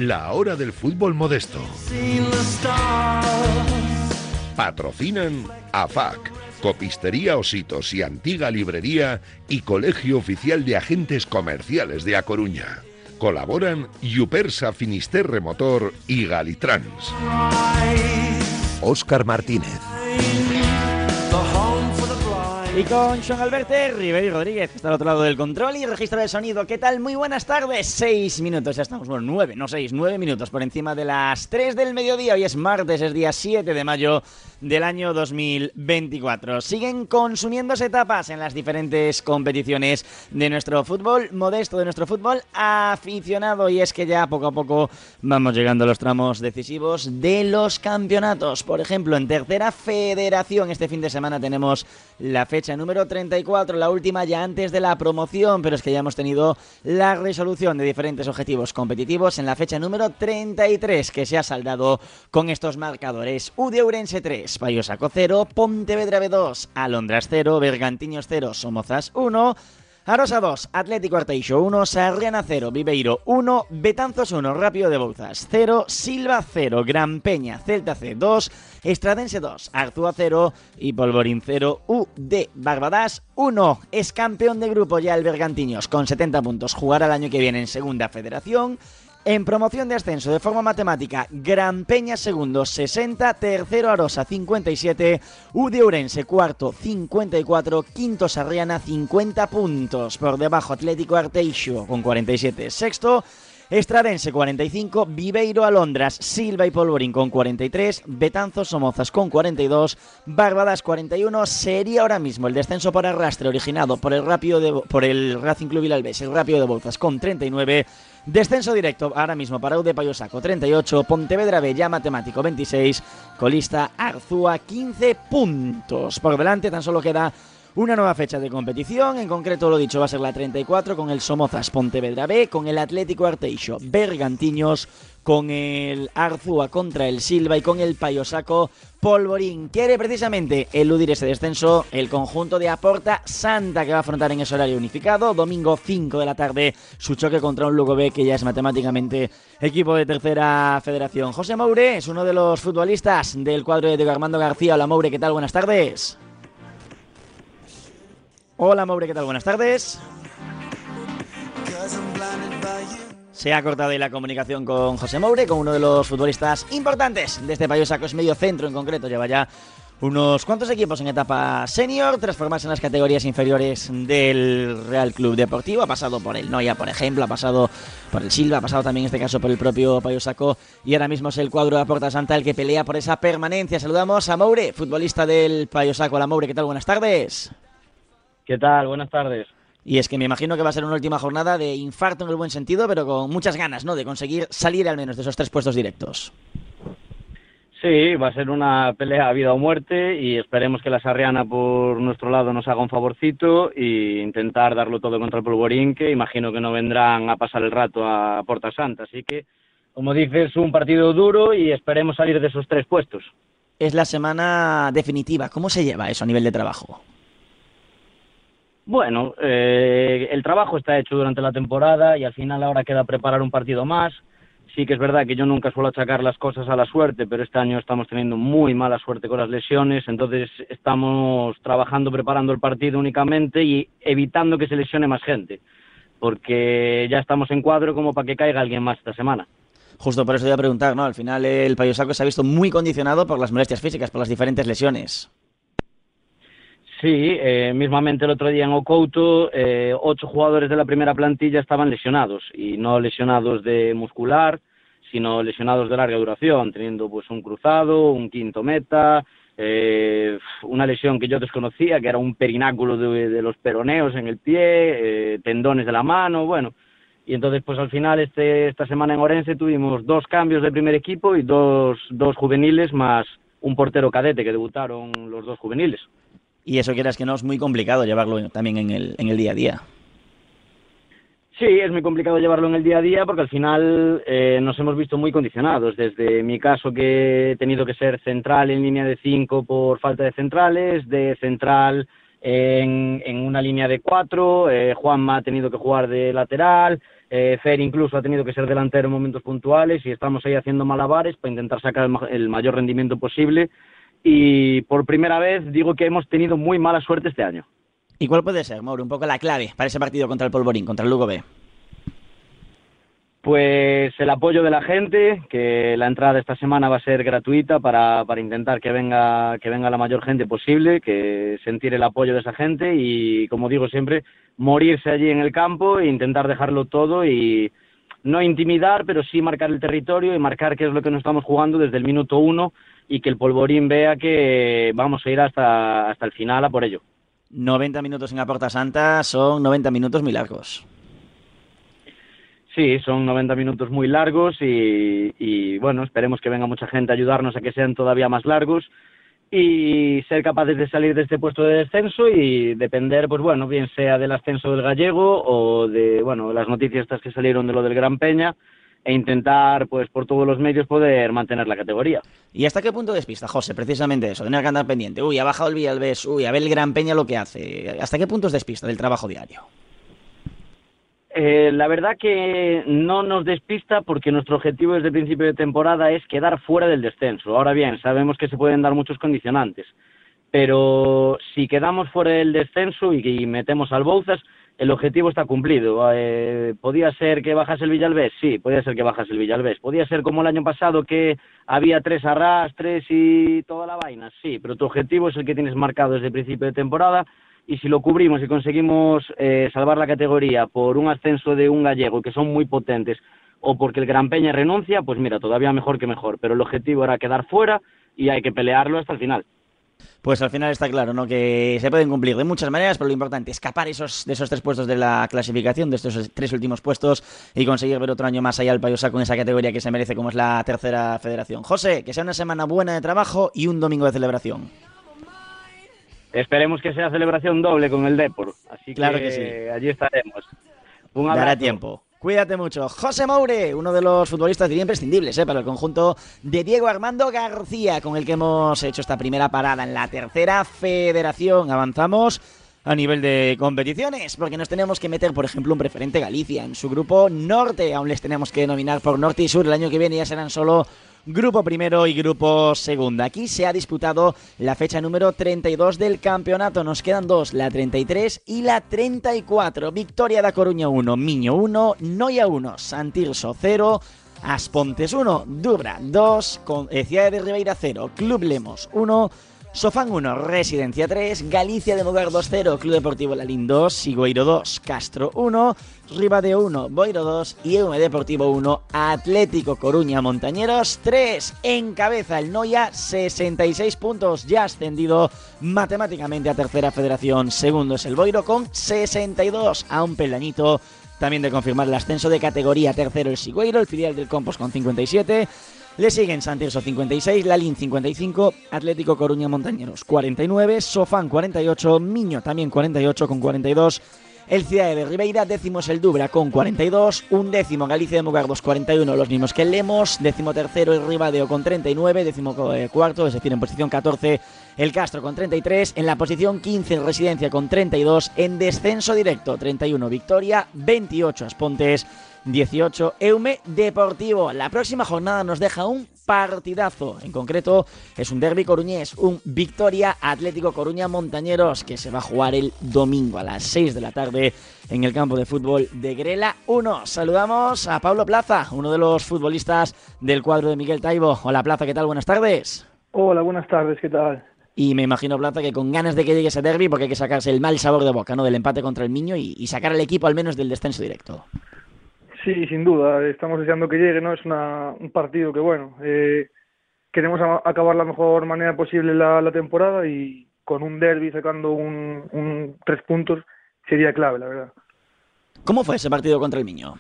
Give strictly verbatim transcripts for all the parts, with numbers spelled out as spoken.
La hora del fútbol modesto. Patrocinan A F A C, Copistería Ositos y Antigua Librería y Colegio Oficial de Agentes Comerciales de A Coruña. Colaboran Yupersa Finisterre Motor y Galitrans. Óscar Martínez. Y con Joan Alberto Rivero Rodríguez, que está al otro lado del control y registro de sonido. ¿Qué tal? Muy buenas tardes. Seis minutos, ya estamos, bueno, nueve, no seis, nueve minutos por encima de las tres del mediodía. Hoy es martes, es día siete de mayo del año dos mil veinticuatro. Siguen consumiéndose etapas en las diferentes competiciones de nuestro fútbol modesto, de nuestro fútbol aficionado. Y es que ya poco a poco vamos llegando a los tramos decisivos de los campeonatos. Por ejemplo, en tercera federación, este fin de semana tenemos la fecha número treinta y cuatro, la última ya antes de la promoción, pero es que ya hemos tenido la resolución de diferentes objetivos competitivos en la fecha número treinta y tres, que se ha saldado con estos marcadores: U D Ourense tres, Paio Saco cero, Pontevedra B dos, Alondras cero, Bergantiños cero, Somozas uno, Arosa dos, Atlético Arteixo uno, Sarriana cero, Viveiro uno, Betanzos uno, Rápido de Bouzas cero, Silva cero, Gran Peña, Celta C dos, Estradense dos, Arzúa cero y Polvorín cero, U D Barbadas uno. Es campeón de grupo ya el Bergantiños con setenta puntos, jugará el año que viene en segunda federación. En promoción de ascenso de forma matemática, Gran Peña segundo, sesenta, tercero Arosa, cincuenta y siete, U D Ourense cuarto, cincuenta y cuatro, quinto Sarriana, cincuenta puntos, por debajo Atlético Arteixo con cuarenta y siete, sexto, Estradense cuarenta y cinco, Viveiro, Alondras, Silva y Polvorín con cuarenta y tres, Betanzos, Somozas con cuarenta y dos, Barbadas cuarenta y uno. Sería ahora mismo el descenso por arrastre originado por el Rápido de, por el Racing Club Vilalbés, el Rápido de Bouzas con treinta y nueve. Descenso directo ahora mismo para U D Paio Saco treinta y ocho, Pontevedra B ya matemático veintiséis, colista Arzúa quince puntos. Por delante tan solo queda una nueva fecha de competición, en concreto lo dicho va a ser la treinta y cuatro, con el Somozas Pontevedra B, con el Atlético Arteixo Bergantiños, con el Arzúa contra el Silva y con el Paio Saco Polvorín. Quiere precisamente eludir ese descenso el conjunto de Aporta Santa, que va a afrontar en ese horario unificado, domingo cinco de la tarde, su choque contra un Lugo B que ya es matemáticamente equipo de tercera federación. José Moure es uno de los futbolistas del cuadro de Diego Armando García. Hola Moure, ¿qué tal? Buenas tardes. Hola Moure, ¿qué tal? Buenas tardes. Se ha cortado ahí la comunicación con José Moure, con uno de los futbolistas importantes de este Paio Saco, es medio centro en concreto, lleva ya unos cuantos equipos en etapa senior, tras formarse en las categorías inferiores del Real Club Deportivo. Ha pasado por el Noia, por ejemplo, ha pasado por el Silva, ha pasado también en este caso por el propio Paio Saco y ahora mismo es el cuadro de Aporta Santa el que pelea por esa permanencia. Saludamos a Moure, futbolista del Paio Saco. Hola Moure, ¿qué tal? Buenas tardes. ¿Qué tal? Buenas tardes. Y es que me imagino que va a ser una última jornada de infarto en el buen sentido, pero con muchas ganas, ¿no?, de conseguir salir al menos de esos tres puestos directos. Sí, va a ser una pelea a vida o muerte y esperemos que la Sarriana por nuestro lado nos haga un favorcito e intentar darlo todo contra el Polvorín, que imagino que no vendrán a pasar el rato a Porta Santa. Así que, como dices, un partido duro y esperemos salir de esos tres puestos. Es la semana definitiva. ¿Cómo se lleva eso a nivel de trabajo? Bueno, eh, el trabajo está hecho durante la temporada y al final ahora queda preparar un partido más. Sí que es verdad que yo nunca suelo achacar las cosas a la suerte, pero este año estamos teniendo muy mala suerte con las lesiones, entonces estamos trabajando, preparando el partido únicamente y evitando que se lesione más gente, porque ya estamos en cuadro como para que caiga alguien más esta semana. Justo por eso te iba a preguntar, ¿no? Al final el Paio Saco se ha visto muy condicionado por las molestias físicas, por las diferentes lesiones. Sí, eh, mismamente el otro día en Ocouto, eh, ocho jugadores de la primera plantilla estaban lesionados, y no lesionados de muscular, sino lesionados de larga duración, teniendo pues un cruzado, un quinto meta, eh, una lesión que yo desconocía, que era un perináculo de, de los peroneos en el pie, eh, tendones de la mano, bueno. Y entonces pues al final este, esta semana en Ourense tuvimos dos cambios de primer equipo y dos, dos juveniles más un portero cadete, que debutaron los dos juveniles. Y eso, quieras que no, es muy complicado llevarlo también en el, en el día a día. Sí, es muy complicado llevarlo en el día a día porque al final eh, nos hemos visto muy condicionados. Desde mi caso, que he tenido que ser central en línea de cinco por falta de centrales, de central en, en una línea de cuatro, eh, Juanma ha tenido que jugar de lateral, eh, Fer incluso ha tenido que ser delantero en momentos puntuales y estamos ahí haciendo malabares para intentar sacar el, ma- el mayor rendimiento posible y por primera vez digo que hemos tenido muy mala suerte este año. ¿Y cuál puede ser, Mauro, un poco la clave para ese partido contra el Polvorín, contra el Lugo B? Pues el apoyo de la gente, que la entrada esta semana va a ser gratuita para, para intentar que venga, que venga la mayor gente posible, que sentir el apoyo de esa gente y, como digo siempre, morirse allí en el campo e intentar dejarlo todo y no intimidar, pero sí marcar el territorio y marcar qué es lo que nos estamos jugando desde el minuto uno y que el Polvorín vea que vamos a ir hasta, hasta el final a por ello. noventa minutos en la Porta Santa son noventa minutos muy largos. Sí, son noventa minutos muy largos y, y, bueno, esperemos que venga mucha gente a ayudarnos a que sean todavía más largos y ser capaces de salir de este puesto de descenso y depender, pues bueno, bien sea del ascenso del Gallego o de, bueno, las noticias estas que salieron de lo del Gran Peña e intentar, pues por todos los medios, poder mantener la categoría. ¿Y hasta qué punto despista, José, precisamente eso, tener que andar pendiente? Uy, ha bajado el Villalbés, uy, a ver el Gran Peña lo que hace. ¿Hasta qué punto os despista del trabajo diario? Eh, la verdad que no nos despista porque nuestro objetivo desde el principio de temporada es quedar fuera del descenso. Ahora bien, sabemos que se pueden dar muchos condicionantes, pero si quedamos fuera del descenso y, y metemos al Bouzas, el objetivo está cumplido. Eh, ¿Podía ser que bajase el Villalbés? Sí, podía ser que bajase el Villalbés. ¿Podía ser como el año pasado que había tres arrastres y toda la vaina? Sí, pero tu objetivo es el que tienes marcado desde el principio de temporada. Y si lo cubrimos y conseguimos eh, salvar la categoría por un ascenso de un gallego, que son muy potentes, o porque el Gran Peña renuncia, pues mira, todavía mejor que mejor. Pero el objetivo era quedar fuera y hay que pelearlo hasta el final. Pues al final está claro, ¿no? Que se pueden cumplir de muchas maneras, pero lo importante es escapar esos, de esos tres puestos de la clasificación, de estos tres últimos puestos y conseguir ver otro año más allá al Payosa con esa categoría que se merece como es la tercera federación. José, que sea una semana buena de trabajo y un domingo de celebración. Esperemos que sea celebración doble con el Depor, así claro que, que sí. Allí estaremos. Un abrazo. Dará tiempo. Cuídate mucho. José Moure, uno de los futbolistas diría imprescindibles ¿eh? para el conjunto de Diego Armando García, con el que hemos hecho esta primera parada en la tercera federación. Avanzamos a nivel de competiciones, porque nos tenemos que meter, por ejemplo, un preferente Galicia en su grupo norte. Aún les tenemos que denominar por norte y sur. El año que viene ya serán solo grupo primero y grupo segunda. Aquí se ha disputado la fecha número treinta y dos del campeonato. Nos quedan dos, la treinta y tres y la treinta y cuatro. Victoria da Coruña uno, Miño uno, Noia uno, Santirso cero, Aspontes uno, Dubra dos, con, eh, Cidade de Ribeira cero, Club Lemos uno, Sofán uno, Residencia tres, Galicia de Mugar dos cero, Club Deportivo Lalín dos, Sigüeiro dos, Castro uno, Ribadeo uno, Boiro dos y Eume Deportivo uno, Atlético Coruña Montañeros tres. Encabeza el Noia, sesenta y seis puntos, ya ascendido matemáticamente a tercera federación. Segundo es el Boiro con sesenta y dos, a un peldañito también de confirmar el ascenso de categoría. Tercero el Sigüeiro, el filial del Compos con cincuenta y siete. Le siguen Santirso cincuenta y seis, Lalín cincuenta y cinco, Atlético Coruña Montañeros cuarenta y nueve, Sofán cuarenta y ocho, Miño también cuarenta y ocho con cuarenta y dos, el Cidade de Ribeira, décimo es el Dubra con cuarenta y dos, un décimo Galicia de Mugardos cuarenta y uno, los mismos que el Lemos, décimo tercero el Ribadeo con treinta y nueve, décimo cuarto, es decir, en posición catorce el Castro con treinta y tres, en la posición quince el Residencia con treinta y dos, en descenso directo treinta y uno Victoria, veintiocho Aspontes, dieciocho Eume Deportivo. La próxima jornada nos deja un partidazo, en concreto es un derbi coruñés, un Victoria Atlético Coruña Montañeros, que se va a jugar el domingo a las seis de la tarde en el campo de fútbol de Grela uno. Saludamos a Pablo Plaza, uno de los futbolistas del cuadro de Miguel Taibo. Hola Plaza, ¿qué tal? Buenas tardes. Hola, buenas tardes, ¿qué tal? Y me imagino, Plaza, que con ganas de que llegue ese derbi, porque hay que sacarse el mal sabor de boca, ¿no? Del empate contra el Miño y, y sacar al equipo al menos del descenso directo. Sí, sin duda, estamos deseando que llegue, ¿no? Es una, un partido que, bueno, eh, queremos a, acabar la mejor manera posible la, la temporada y con un derbi sacando un, un tres puntos sería clave, la verdad. ¿Cómo fue ese partido contra el Miño?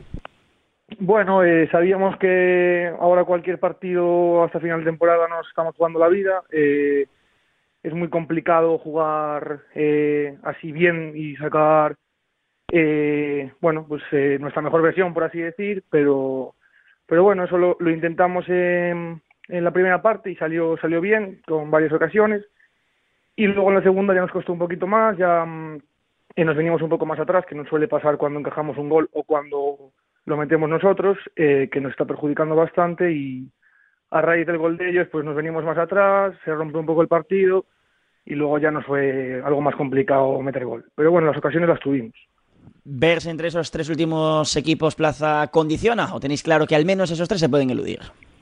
Bueno, eh, sabíamos que ahora cualquier partido hasta final de temporada nos estamos jugando la vida. Eh, es muy complicado jugar eh, así bien y sacar Eh, bueno, pues eh, nuestra mejor versión, por así decir, pero pero bueno, eso lo, lo intentamos en, en la primera parte y salió salió bien, con varias ocasiones, Y luego en la segunda ya nos costó un poquito más, ya mm, y nos venimos un poco más atrás, que nos suele pasar cuando encajamos un gol o cuando lo metemos nosotros, eh, que nos está perjudicando bastante, y a raíz del gol de ellos pues nos venimos más atrás, se rompe un poco el partido y luego ya nos fue algo más complicado meter gol. Pero bueno, las ocasiones las tuvimos. ¿Verse entre esos tres últimos equipos plaza condiciona o tenéis claro que al menos esos tres se pueden eludir?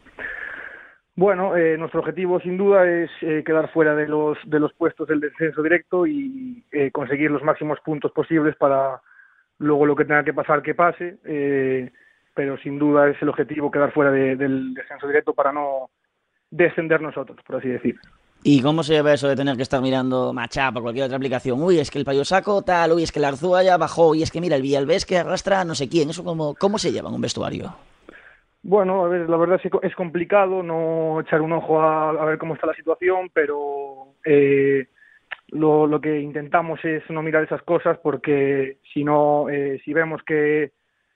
Bueno, eh, nuestro objetivo sin duda es eh, quedar fuera de los de los puestos del descenso directo y eh, conseguir los máximos puntos posibles para luego lo que tenga que pasar que pase, eh, pero sin duda es el objetivo quedar fuera de, del descenso directo para no descender nosotros, por así decir. ¿Y cómo se lleva eso de tener que estar mirando Matchup o cualquier otra aplicación? Uy, es que el Payo Saco tal, uy, es que la Arzúa ya bajó, y es que mira, el Villalbés que arrastra a no sé quién. ¿Eso cómo, cómo se lleva en un vestuario? Bueno, a ver, la verdad es que es complicado no echar un ojo a, a ver cómo está la situación, pero eh, lo, lo que intentamos es no mirar esas cosas, porque si no, eh, si vemos que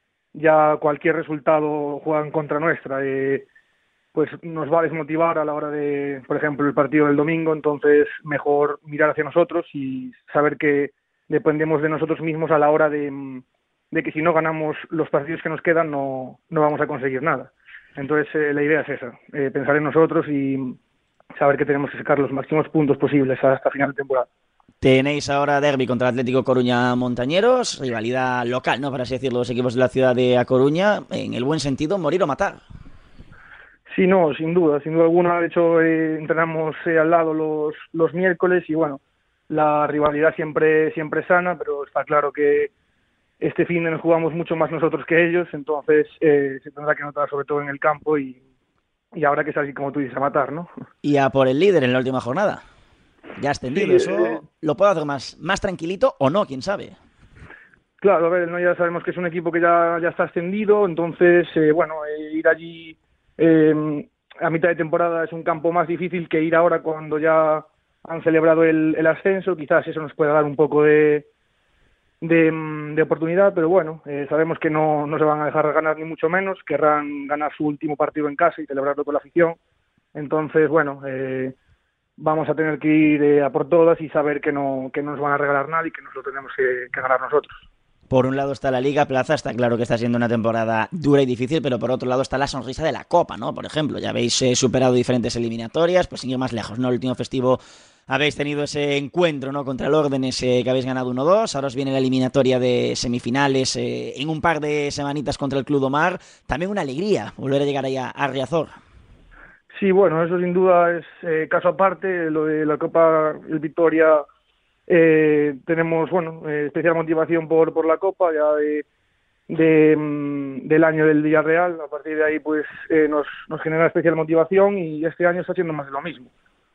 ya cualquier resultado juega en contra nuestra, eh, pues nos va a desmotivar a la hora de, por ejemplo, el partido del domingo. Entonces mejor mirar hacia nosotros y saber que dependemos de nosotros mismos a la hora de, de que si no ganamos los partidos que nos quedan no, no vamos a conseguir nada. Entonces eh, la idea es esa, eh, pensar en nosotros y saber que tenemos que sacar los máximos puntos posibles hasta final de temporada. Tenéis ahora derbi contra el Atlético Coruña Montañeros, rivalidad local, ¿no? Para así decirlo, los equipos de la ciudad de A Coruña, en el buen sentido, morir o matar. Sí, no, sin duda, sin duda alguna. De hecho, eh, entrenamos eh, al lado los, los miércoles y bueno, la rivalidad siempre, siempre es sana, pero está claro que este fin de nos jugamos mucho más nosotros que ellos, entonces eh, se tendrá que notar sobre todo en el campo y, y habrá que salir, como tú dices, a matar, ¿no? Y a por el líder en la última jornada. Ya extendido, sí, eso eh, lo puedo hacer más, más tranquilito o no, quién sabe. Claro, a ver, ¿no? Ya sabemos que es un equipo que ya, ya está extendido, entonces, eh, bueno, eh, ir allí eh, a mitad de temporada es un campo más difícil que ir ahora cuando ya han celebrado el, el ascenso. Quizás eso nos pueda dar un poco de, de, de oportunidad, pero bueno, eh, sabemos que no, no se van a dejar ganar ni mucho menos, querrán ganar su último partido en casa y celebrarlo con la afición. Entonces, bueno, eh, vamos a tener que ir eh, a por todas y saber que no, que no nos van a regalar nada y que nos lo tenemos que, que ganar nosotros. Por un lado está la Liga, Plaza, está claro que está siendo una temporada dura y difícil, pero por otro lado está la sonrisa de la Copa, ¿no? Por ejemplo, ya habéis eh, superado diferentes eliminatorias, pues sin ir más lejos, ¿no? El último festivo habéis tenido ese encuentro, ¿no? Contra el Órdenes, eh, que habéis ganado uno dos, ahora os viene la eliminatoria de semifinales eh, en un par de semanitas contra el Club Domar. También una alegría volver a llegar ahí a, a Riazor. Sí, bueno, eso sin duda es eh, caso aparte. Lo de la Copa, el Vitoria, eh, tenemos, bueno, eh, especial motivación por por la Copa, ya de, de mm, del año del Villarreal. A partir de ahí, pues, eh, nos, nos genera especial motivación y este año está haciendo más de lo mismo.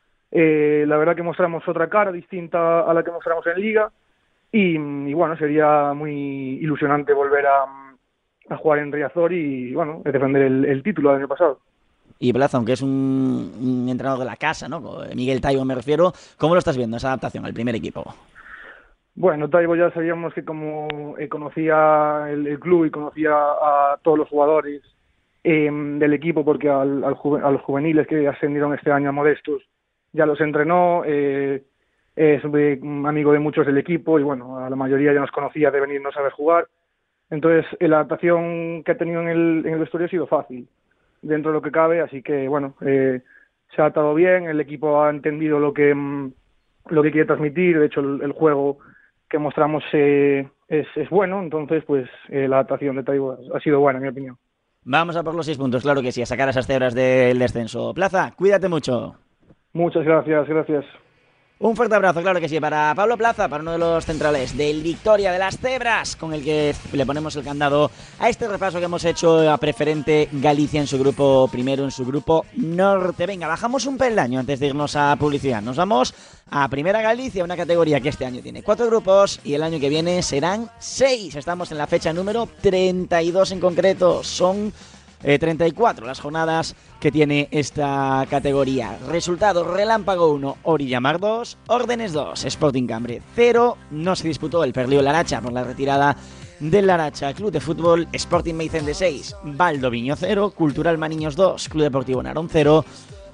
Eh, la verdad que mostramos otra cara distinta a la que mostramos en Liga y, y bueno, sería muy ilusionante volver a, a jugar en Riazor y, bueno, defender el, el título del año pasado. Y Plaza, aunque es un, un entrenador de la casa, ¿no? Miguel Taibo me refiero, ¿cómo lo estás viendo esa adaptación al primer equipo? Bueno, Taibo ya sabíamos que como eh, conocía el, el club y conocía a todos los jugadores eh, del equipo, porque al, al juve, a los juveniles que ascendieron este año a Modestos ya los entrenó, eh, es un amigo de muchos del equipo y bueno, a la mayoría ya nos conocía de venirnos a ver jugar. Entonces la adaptación que ha tenido en el, en el vestuario ha sido fácil dentro de lo que cabe, así que bueno, eh, se ha atado bien, el equipo ha entendido lo que lo que quiere transmitir. De hecho el, el juego que mostramos eh, es, es bueno, entonces pues eh, la adaptación de Taibo ha sido buena en mi opinión. Vamos a por los seis puntos, claro que sí, a sacar esas cebras del descenso. Plaza, cuídate mucho. Muchas gracias, gracias. Un fuerte abrazo, claro que sí, para Pablo Plaza, para uno de los centrales del Victoria de las Cebras, con el que le ponemos el candado a este repaso que hemos hecho a Preferente Galicia en su grupo primero, en su grupo norte. Venga, bajamos un peldaño antes de irnos a publicidad. Nos vamos a Primera Galicia, una categoría que este año tiene cuatro grupos y el año que viene serán seis. Estamos en la fecha número treinta y dos en concreto. Son Eh, treinta y cuatro las jornadas que tiene esta categoría. Resultado: Relámpago uno, Orillamar dos, Órdenes dos, Sporting Cambre cero. No se disputó el Perlío Laracha por la retirada del Laracha. Club de Fútbol Sporting Meicende seis, Valdoviño cero, Cultural Maniños dos, Club Deportivo Narón cero.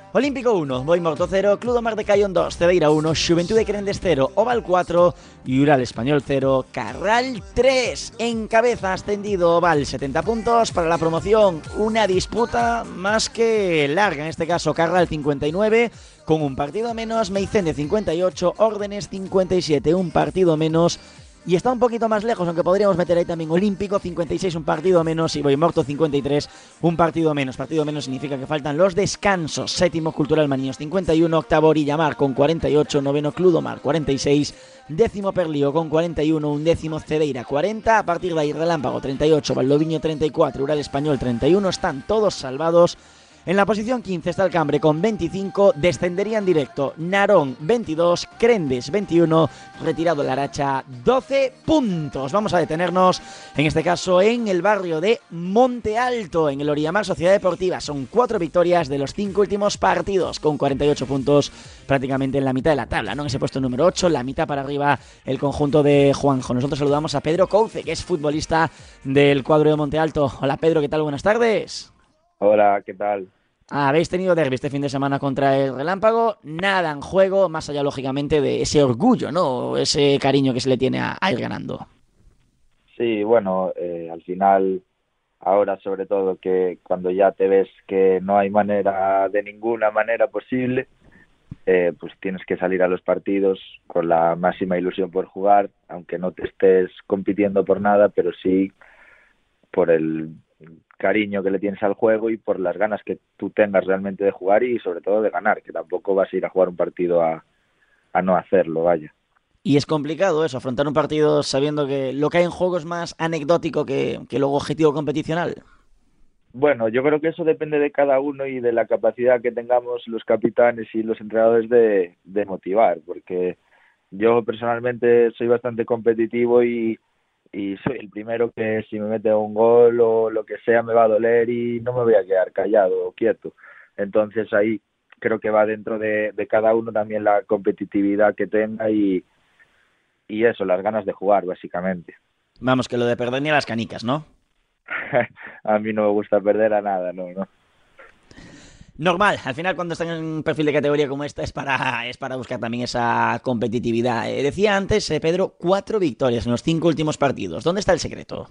Olímpico uno, Boimorto cero, Club Mar de Cayón dos, Cedeira uno, Xuventud de Querendes cero, Oval cuatro y Ural Español cero, Carral tres. En cabeza ascendido Oval, setenta puntos para la promoción, una disputa más que larga, en este caso Carral cincuenta y nueve, con un partido menos, Meicende cincuenta y ocho, Órdenes cincuenta y siete, un partido menos. Y está un poquito más lejos, aunque podríamos meter ahí también Olímpico, cincuenta y seis, un partido menos, y Boimorto cincuenta y tres, un partido menos. Partido menos significa que faltan los descansos. Séptimo, Cultural Maniños cincuenta y uno, octavo Orillamar con cuarenta y ocho, noveno Cludomar cuarenta y seis, décimo Perlío con cuarenta y uno, undécimo Cedeira cuarenta, a partir de ahí Relámpago treinta y ocho, Valdoviño treinta y cuatro, Ural Español treinta y uno, están todos salvados. En la posición quince está el Cambre con veinticinco, descendería en directo Narón veintidós, Crendes veintiuno, retirado la Aracha doce puntos. Vamos a detenernos en este caso en el barrio de Monte Alto, en el Orillamar Sociedad Deportiva. Son cuatro victorias de los cinco últimos partidos, con cuarenta y ocho puntos prácticamente en la mitad de la tabla, ¿no? En ese puesto número ocho, la mitad para arriba el conjunto de Juanjo. Nosotros saludamos a Pedro Couce, que es futbolista del cuadro de Monte Alto. Hola Pedro, ¿qué tal? Buenas tardes. Hola, ¿qué tal? Habéis tenido derbi este fin de semana contra el Relámpago, nada en juego, más allá lógicamente de ese orgullo, ¿no? Ese cariño que se le tiene a, a ir ganando. Sí, bueno, eh, al final, ahora sobre todo que cuando ya te ves que no hay manera, de ninguna manera posible, eh, pues tienes que salir a los partidos con la máxima ilusión por jugar, aunque no te estés compitiendo por nada, pero sí por el cariño que le tienes al juego y por las ganas que tú tengas realmente de jugar y sobre todo de ganar, que tampoco vas a ir a jugar un partido a, a no hacerlo, vaya. Y es complicado eso, afrontar un partido sabiendo que lo que hay en juego es más anecdótico que, que luego objetivo competicional. Bueno, yo creo que eso depende de cada uno y de la capacidad que tengamos los capitanes y los entrenadores de, de motivar, porque yo personalmente soy bastante competitivo y y soy el primero que si me mete un gol o lo que sea me va a doler y no me voy a quedar callado o quieto. Entonces ahí creo que va dentro de, de cada uno también la competitividad que tenga y, y eso, las ganas de jugar básicamente. Vamos, que lo de perder ni a las canicas, ¿no? A mí no me gusta perder a nada, no, no. Normal, al final cuando están en un perfil de categoría como esta es para, es para buscar también esa competitividad. Eh, decía antes, eh, Pedro, cuatro victorias en los cinco últimos partidos. ¿Dónde está el secreto?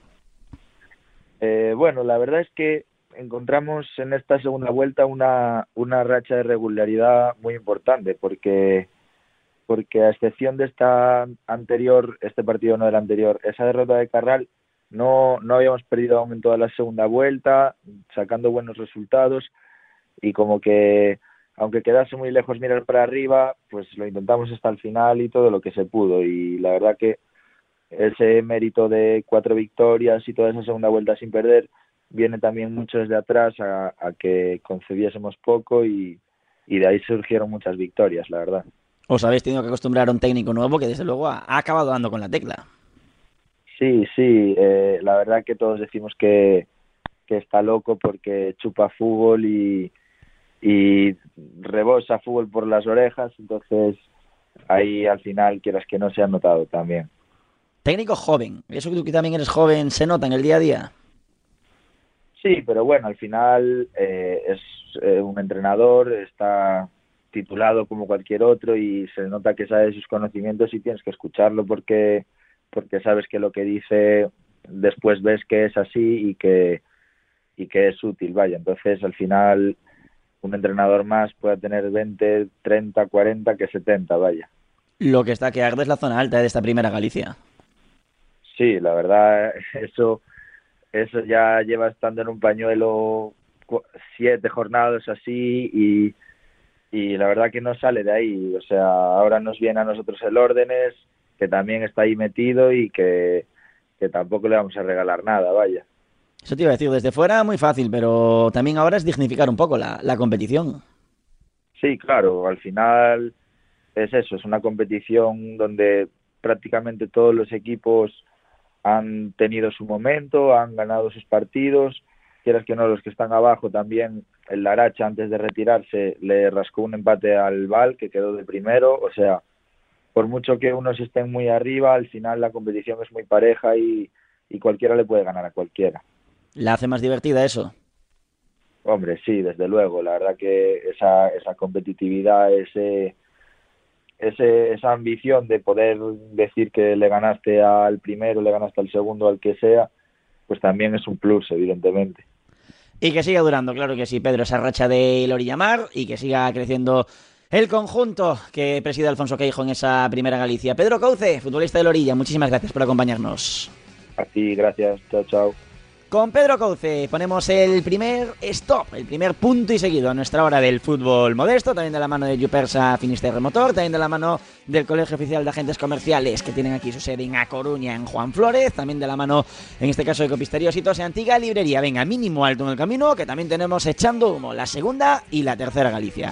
Eh, bueno, la verdad es que encontramos en esta segunda vuelta una, una racha de regularidad muy importante, porque, porque a excepción de esta anterior, este partido no del anterior, esa derrota de Carral, no, no habíamos perdido aún en toda la segunda vuelta, sacando buenos resultados. Y como que, aunque quedase muy lejos mirar para arriba, pues lo intentamos hasta el final y todo lo que se pudo. Y la verdad que ese mérito de cuatro victorias y toda esa segunda vuelta sin perder viene también mucho desde atrás a, a que concediésemos poco y, y de ahí surgieron muchas victorias, la verdad. Os habéis tenido que acostumbrar a un técnico nuevo que desde luego ha, ha acabado dando con la tecla. Sí, sí, eh, la verdad que todos decimos que, que está loco porque chupa fútbol y y rebosa fútbol por las orejas, entonces ahí al final quieras que no se ha notado también. Técnico joven, eso que tú que también eres joven, ¿se nota en el día a día? Sí, pero bueno, al final eh, es eh, un entrenador, está titulado como cualquier otro y se nota que sabe sus conocimientos y tienes que escucharlo porque, porque sabes que lo que dice después ves que es así y que, y que es útil, vaya, entonces al final un entrenador más puede tener veinte, treinta, cuarenta que setenta, vaya. Lo que está que arde es la zona alta de esta primera Galicia. Sí, la verdad, eso eso ya lleva estando en un pañuelo siete jornadas así y, y la verdad que no sale de ahí. O sea, ahora nos viene a nosotros el Órdenes, que también está ahí metido y que, que tampoco le vamos a regalar nada, vaya. Eso te iba a decir, desde fuera muy fácil, pero también ahora es dignificar un poco la, la competición. Sí, claro, al final es eso, es una competición donde prácticamente todos los equipos han tenido su momento, han ganado sus partidos, quieras que no, los que están abajo también, el Laracha antes de retirarse le rascó un empate al Val, que quedó de primero, o sea, por mucho que unos estén muy arriba, al final la competición es muy pareja y, y cualquiera le puede ganar a cualquiera. ¿La hace más divertida eso? Hombre, sí, desde luego. La verdad que esa, esa competitividad, ese, ese, esa ambición de poder decir que le ganaste al primero, le ganaste al segundo, al que sea, pues también es un plus, evidentemente. Y que siga durando, claro que sí, Pedro, esa racha de Lorilla-Mar, y que siga creciendo el conjunto que preside Alfonso Queijo en esa primera Galicia. Pedro Couce, futbolista del Orilla, muchísimas gracias por acompañarnos. A ti, gracias. Chao, chao. Con Pedro Couce ponemos el primer stop, el primer punto y seguido a nuestra hora del fútbol modesto, también de la mano de Yupersa Finisterre Motor, también de la mano del Colegio Oficial de Agentes Comerciales, que tienen aquí su sede en A Coruña, en Juan Flórez, también de la mano, en este caso, de Copistería Ositos y Antiga Librería. Venga, mínimo alto en el camino, que también tenemos echando humo la segunda y la tercera Galicia.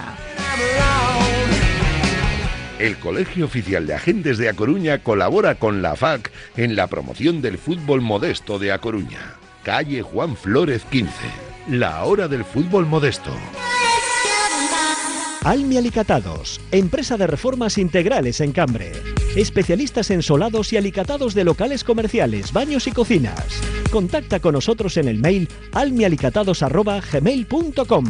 El Colegio Oficial de Agentes de A Coruña colabora con la F A C en la promoción del fútbol modesto de A Coruña. Calle Juan Flórez quince. La hora del fútbol modesto. Almi Alicatados, empresa de reformas integrales en Cambre. Especialistas en solados y alicatados de locales comerciales, baños y cocinas. Contacta con nosotros en el mail almialicatados arroba gmail punto com.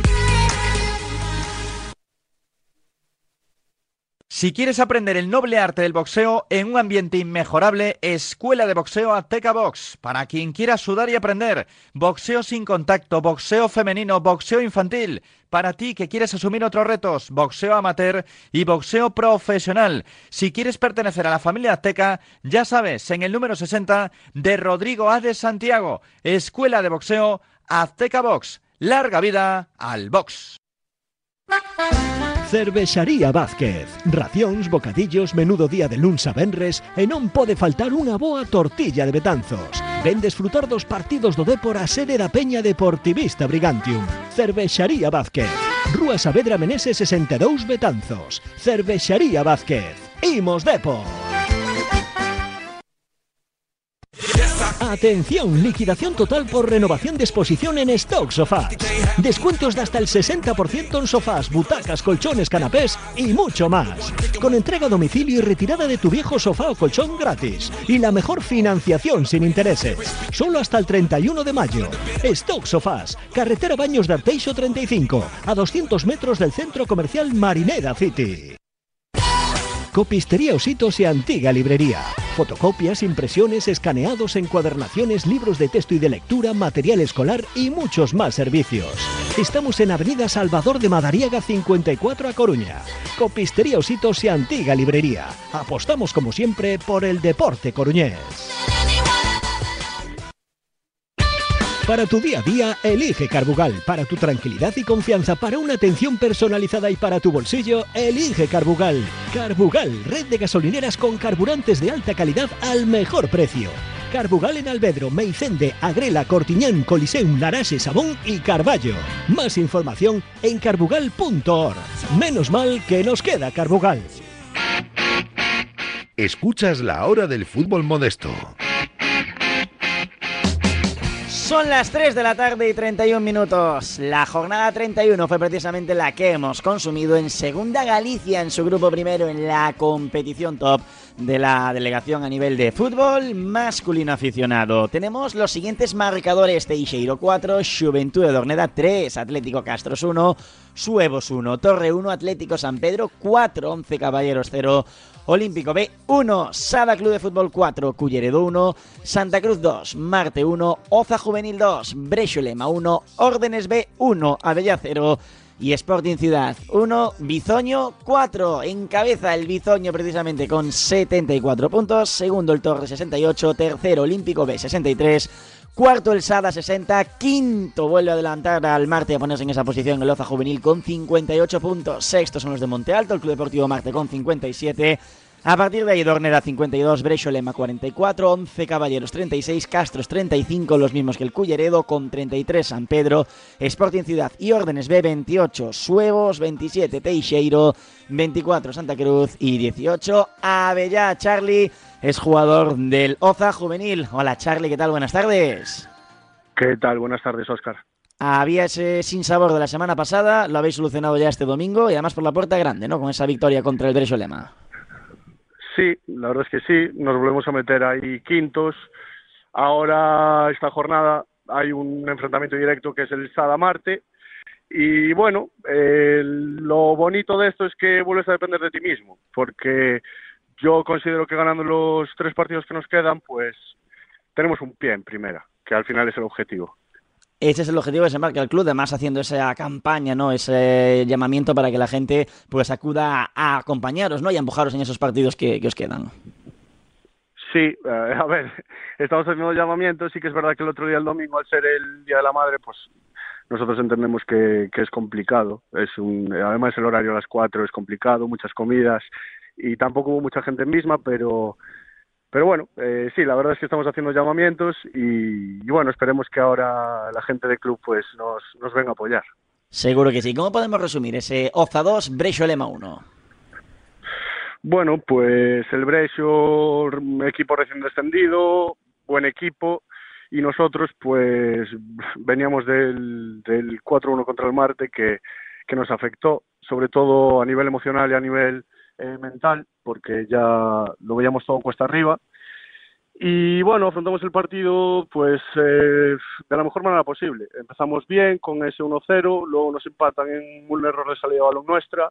Si quieres aprender el noble arte del boxeo en un ambiente inmejorable, Escuela de Boxeo Azteca Box. Para quien quiera sudar y aprender, boxeo sin contacto, boxeo femenino, boxeo infantil. Para ti que quieres asumir otros retos, boxeo amateur y boxeo profesional. Si quieres pertenecer a la familia Azteca, ya sabes, en el número sesenta de Rodrigo A. de Santiago. Escuela de Boxeo Azteca Box. Larga vida al box. Cervexaría Vázquez. Racións, bocadillos, menudo día de luns a venres e non pode faltar unha boa tortilla de Betanzos. Ven desfrutar dos partidos do Dépor a sede da Peña Deportivista Brigantium. Cervexaría Vázquez. Rúa Saavedra Meneses sesenta e dous Betanzos. Cervexaría Vázquez. Imos Dépor. Atención, liquidación total por renovación de exposición en Stock Sofás. Descuentos de hasta el sesenta por ciento en sofás, butacas, colchones, canapés y mucho más. Con entrega a domicilio y retirada de tu viejo sofá o colchón gratis. Y la mejor financiación sin intereses. Solo hasta el treinta y uno de mayo. Stock Sofás, carretera Baños de Arteixo treinta y cinco, a doscientos metros del centro comercial Marineda City. Copistería Ositos y Antiga Librería. Fotocopias, impresiones, escaneados, encuadernaciones, libros de texto y de lectura, material escolar y muchos más servicios. Estamos en Avenida Salvador de Madariaga cincuenta y cuatro a Coruña. Copistería Ositos y Antiga Librería. Apostamos como siempre por el deporte coruñés. Para tu día a día, elige Carbugal. Para tu tranquilidad y confianza, para una atención personalizada y para tu bolsillo, elige Carbugal. Carbugal, red de gasolineras con carburantes de alta calidad al mejor precio. Carbugal en Albedro, Meicende, Agrela, Cortiñán, Coliseum, Laraxe, Sabón y Carballo. Más información en carbugal punto org. Menos mal que nos queda Carbugal. Escuchas la hora del fútbol modesto. Son las tres de la tarde y treinta y un minutos. La jornada treinta y uno fue precisamente la que hemos consumido en Segunda Galicia, en su grupo primero en la competición top de la delegación a nivel de fútbol masculino aficionado. Tenemos los siguientes marcadores: Teixeiro cuatro, Xuventude de Orneda tres, Atlético Castros uno, Suevos uno, Torre uno, Atlético San Pedro cuatro, Once Caballeros cero, Olímpico B uno, Sada Club de Fútbol cuatro, Culleredo uno, Santa Cruz dos, Marte uno, Oza Juvenil dos, Brexolema uno, Órdenes B uno, Avellá cero y Sporting Ciudad uno, Bizoño cuatro. Encabeza el Bizoño precisamente con setenta y cuatro puntos, segundo el Torre sesenta y ocho, tercero Olímpico B sesenta y tres, cuarto el Sada sesenta, quinto vuelve a adelantar al Marte a ponerse en esa posición el Oza Juvenil con cincuenta y ocho puntos, sexto son los de Monte Alto, el Club Deportivo Marte con cincuenta y siete. A partir de ahí, Dorneda cincuenta y dos, Brexolema cuarenta y cuatro, Once Caballeros treinta y seis, Castros treinta y cinco, los mismos que el Culleredo, con treinta y tres San Pedro, Sporting Ciudad y Órdenes B veintiocho, Suevos veintisiete, Teixeiro veinticuatro, Santa Cruz y dieciocho, Avellá. Charlie es jugador del Oza Juvenil. Hola Charlie, ¿qué tal? Buenas tardes. ¿Qué tal? Buenas tardes, Óscar. Había ese sinsabor de la semana pasada, lo habéis solucionado ya este domingo y además por la puerta grande, ¿no? Con esa victoria contra el Brexolema. Sí, la verdad es que sí, nos volvemos a meter ahí quintos. Ahora, esta jornada, hay un enfrentamiento directo que es el Sada-Marte. Y bueno, eh, lo bonito de esto es que vuelves a depender de ti mismo, porque yo considero que ganando los tres partidos que nos quedan, pues tenemos un pie en primera, que al final es el objetivo. Ese es el objetivo que se marca el club, además haciendo esa campaña, ¿no? Ese llamamiento para que la gente pues acuda a acompañaros, ¿no? Y a empujaros en esos partidos que, que os quedan. Sí, uh, a ver, estamos haciendo llamamientos, sí que es verdad que el otro día, el domingo, al ser el Día de la Madre, pues nosotros entendemos que, que es complicado. Es un, además el horario a las cuatro es complicado, muchas comidas y tampoco hubo mucha gente misma, pero pero bueno, eh, sí, la verdad es que estamos haciendo llamamientos y, y bueno, esperemos que ahora la gente del club pues nos, nos venga a apoyar. Seguro que sí. ¿Cómo podemos resumir ese Oza dos, Breixo Lema uno? Bueno, pues el Breixo, equipo recién descendido, buen equipo, y nosotros pues veníamos del, del cuatro uno contra el Marte que, que nos afectó, sobre todo a nivel emocional y a nivel eh, mental, porque ya lo veíamos todo cuesta arriba. Y bueno, afrontamos el partido pues eh, de la mejor manera posible. Empezamos bien con ese uno cero, luego nos empatan en un error de salida de balón nuestra